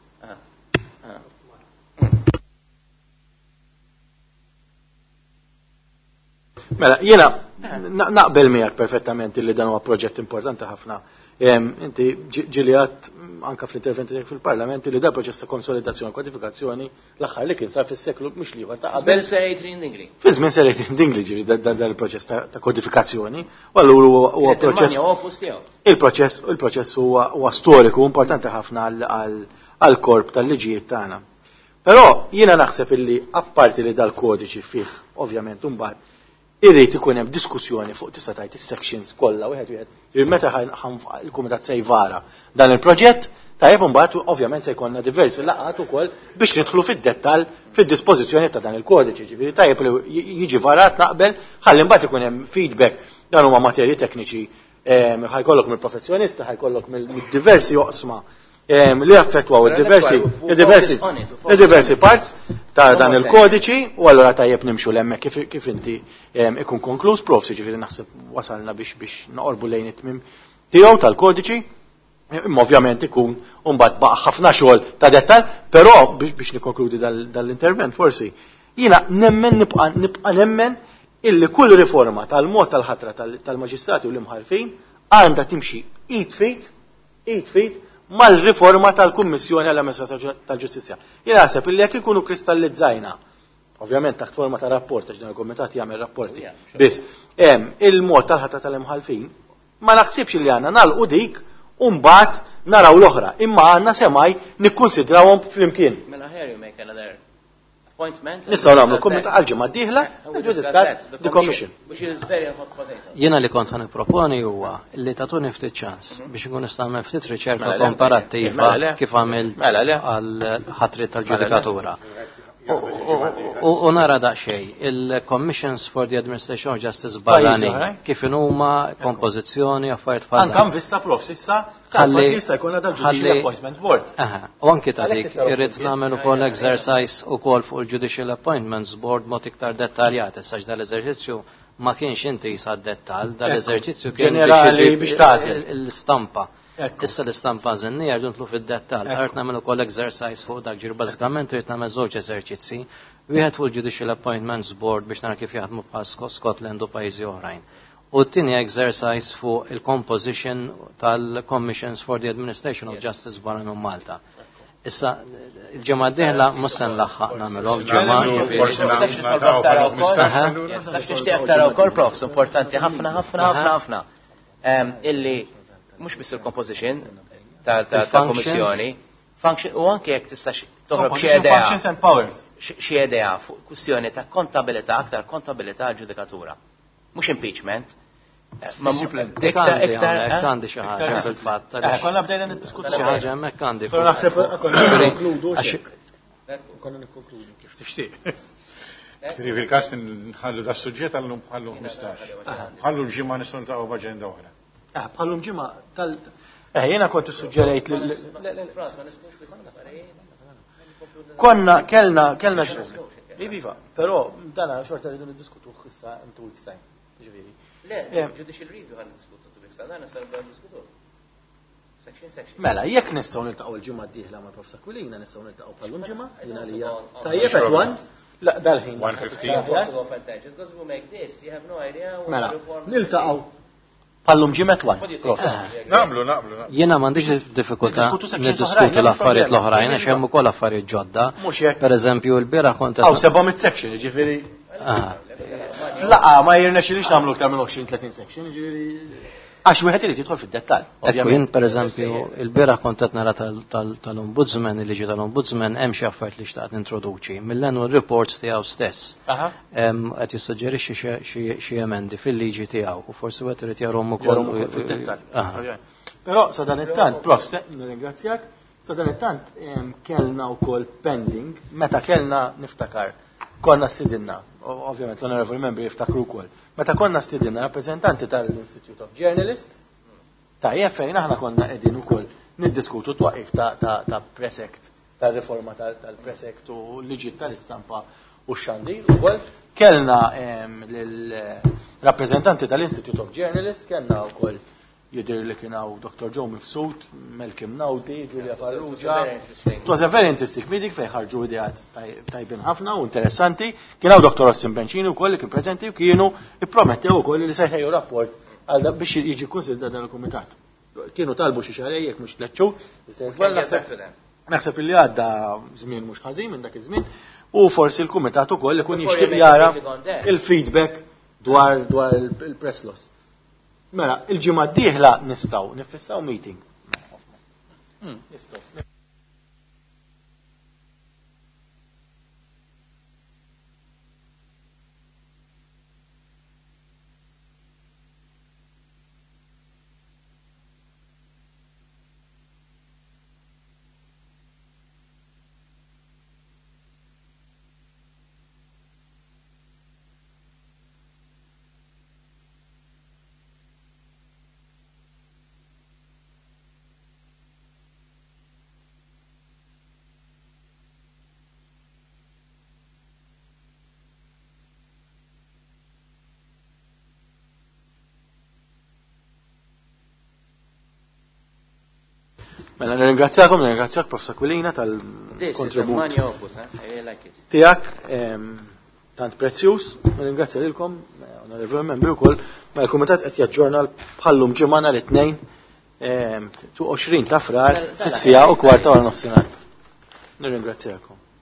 Mela, jiena naqbel miegħek perfettament li dan huwa proġett importanti ħafna. Inti ġilijat anka fl-interventi fil-Parlament li da proċess ta' konsolidazzjoni, kodifikazzjoni l-aħħar li kien sar fis-seklu mhux liħor ta' qabel. Fi żmien ser Dingli ġifi dan il-proċess ta' kodifikazzjoni, u allura huwa proċess. Il-proċess il-proċess huwa storiku importanti ħafna għall-korp tal-liġijiet tagħna. Però jiena naħseb illi apparti li dal-kodiċi fih ovvjament imbagħad irrid ikun hemm diskussjoni fuq tista' tgħid is-sections kollha wieħed wieħed. Meta il-Kumitat se jvara dan il-proġett, tajjeb imbagħad ovvjament se jkollna diversi laqgħat ukoll biex nidħlu fid-dettall fid-dispożizzjoni ta' dan il-kodiċi. Ġifieri tajjeb li jiġi varat naqbel ħalli mbagħad ikun hemm feedback dan huma materji tekniċi ħajkollok mill-professjonisti, ħajkollok mill-diversi oqsma li affettwaw il-diversi parts ta' dan il-kodiċi u allura tajjeb nimxu l-emmek kif inti ikun konkluż profsi ġifieri naħseb wasalna biex biex noqorbu lejn it-tmim tiegħu tal-kodiċi. Imma ovvjament ikun mbagħad baqa' ħafna xogħol ta' dettall, però biex nikkonkludi dal-intervent forsi jiena nemmen nibqa' nemmen illi kull riforma tal-mod tal-ħatra tal-maġistrati u l-imħalfin għandha timxi id fit id fit mal-riforma tal-Kummissjoni għall-Amministrazzjoni tal-Ġustizzja. Jiena naħseb illi jekk ikunu kristallizzajna, ovvjament taħt forma ta' rapport għax dan il-Kumitat jagħmel rapporti, biss hemm il-mod tal-ħatra tal-imħalfin, ma naħsibx li għandna nagħlqu dik u mbagħad naraw l-oħra, imma għandna semaj nikkunsidrawhom flimkien. Mela ħer you make another appointment. Nistgħu nagħmlu kumitat għal-ġimgħa d-dieħla u discuss the commission. Jiena li kont ħaniproponi huwa li tatuni ftit ċans biex ikun nista' nagħmel ftit riċerka komparattiva kif għamilt għal ħatri tal-ġudikatura. U nara daqxej, il-Commissions for the Administration of Justice barrani, kif huma kompożizzjoni, affarijiet bħal. Ankam vista prof, sissa, ħalli jista' jkollna dal-Judicial Appointments Board. U anki ta' dik, irrid nagħmel ukoll exercise ukoll fuq il-Judicial Appointments Board mod iktar dettaljat, sax dal-eżerċizzju ma kienx inti sa' dettal, dal-eżerċizzju kien ġenerali biex tażel l-istampa. Issa l-istampa żenni għarġu ntlu fil-dettal, għart namelu kol exercise fuq dak ġir, bazzikament rrit namel żewġ eżerċizzi, wieħed fuq il-Judicial Appointments Board biex nara kif jaħdmu bħal Scotland u pajjiżi oħrajn. U t-tieni exercise fuq il-composition tal-Commissions for the Administration of Justice barra minn Malta. Issa, il-ġemma d-dihla mussen laħħaq namelu, ġemma. Nixtieq taraw kol profs, importanti ħafna, ħafna, ħafna, ħafna. Illi mux biss il-composition tal-komissjoni, u anke jek tistax toħrob xie idea. Functions and powers. Xie idea fuq kwistjoni ta' kontabilità, aktar kontabilità ġudikatura. Mux impeachment. Iktar, iktar. Kandi xi ħaġa fil-fatt. Konna bdejna niddiskutu xi ħaġa hemmhekk kandi. Però naħseb konna nikkonkludu. Konna nikkonkludu kif tixtieq. Fil-każ nħallu da suġġett għallu bħallu ħmistax. Ħallu l-ġimgħa nistgħu niltaqgħu b'aġenda oħra. Bħallum ġimma tal. Eh, jena kont suġġerejt li. Konna, kellna, kellna x'ismu. Iviva, però dana xorta rridu niddiskutu issa intu ikstajn. Ġifieri. Le, judicial review ħan diskutu tu ikstajn, dana sar bħal diskutu. Section section. Mela, jekk nistgħu niltaqgħu l-ġimgħa d-dieħla ma' Prof Sakwilina nistgħu niltaqgħu bħallum ġimgħa, jiena li hija. Tajjeb qed wan. La, dal-ħin. one fifteen. Because we make this, you have no idea. Mela, niltaqgħu. Pallum ġimet wan. Naqblu, naqblu. Jena m'għandix diffikultà niddiskutu l-affarijiet l-oħrajn għax hemm ukoll affarijiet ġodda. Pereżempju l-bieraħ kont Aw sebgħu section, ġifieri. Laqa ma jirnexxilix nagħmlu aktar minn għoxrin tletin section, ġifieri. Għax wieħed irid jidħol fid-dettall. Ekku jien pereżempju il-bieraħ kont qed nara tal-Ombudsman, il-liġi tal-Ombudsman hemm xi affarijiet li xtaqt introduċi mill-annual reports tiegħu stess. Qed jissuġġerixxi xi emendi fil-liġi tiegħu u forsi wieħed irid jarhom ukoll fid-dettall. Però sa dan it-tant, prof, nirringrazzjak, sa dan it-tant kellna wkoll pending, meta kellna niftakar, konna stidinna, ovvjament l-Honorable Member jiftakru wkoll. Meta konna stidinna rappreżentanti tal-Institute of Journalists, ta' jeffejn aħna konna qegħdin ukoll niddiskutu twaqif ta' Presect, tal-riforma tal-Presect u l-liġi tal-istampa u x-xandir ukoll. Kellna lill-rappreżentanti tal-Institute of Journalists, kellna wkoll jidir li kienaw Doktor Joe Mifsud, Melkim Nawdi, Julia Farrugia. It was a very interesting meeting fej ħarġu ideat tajbin ħafna u interessanti. Kienaw Doktor Austin Benċini u koll li kien prezenti u kienu ippromettew ukoll li sejħeju rapport għal biex jiġi konsilda dan il-kumitat. Kienu talbu xi xarejjek mhux tleċċu, naħseb li għadda żmien mhux ħażin minn dak iż-żmien u forsi l-kumitat ukoll ikun jixtieq jara il-feedback dwar dwar il-press loss. Mela, il-ġimgħa d-dieħla nistgħu nifissaw meeting. Nistgħu. Mela nirringrazzjakom, nirringrazzjak Prof Sakwilina tal-kontribut tiegħek tant prezzjuż, nirringrazzja lilkom, onorevoli membri wkoll, ma l-Kumitat qed jaġġorna bħallum ġimgħa nhar it-tnejn għoxrin ta' frar, fit-sija u kwarta wara nofsinhar. Nirringrazzjakom.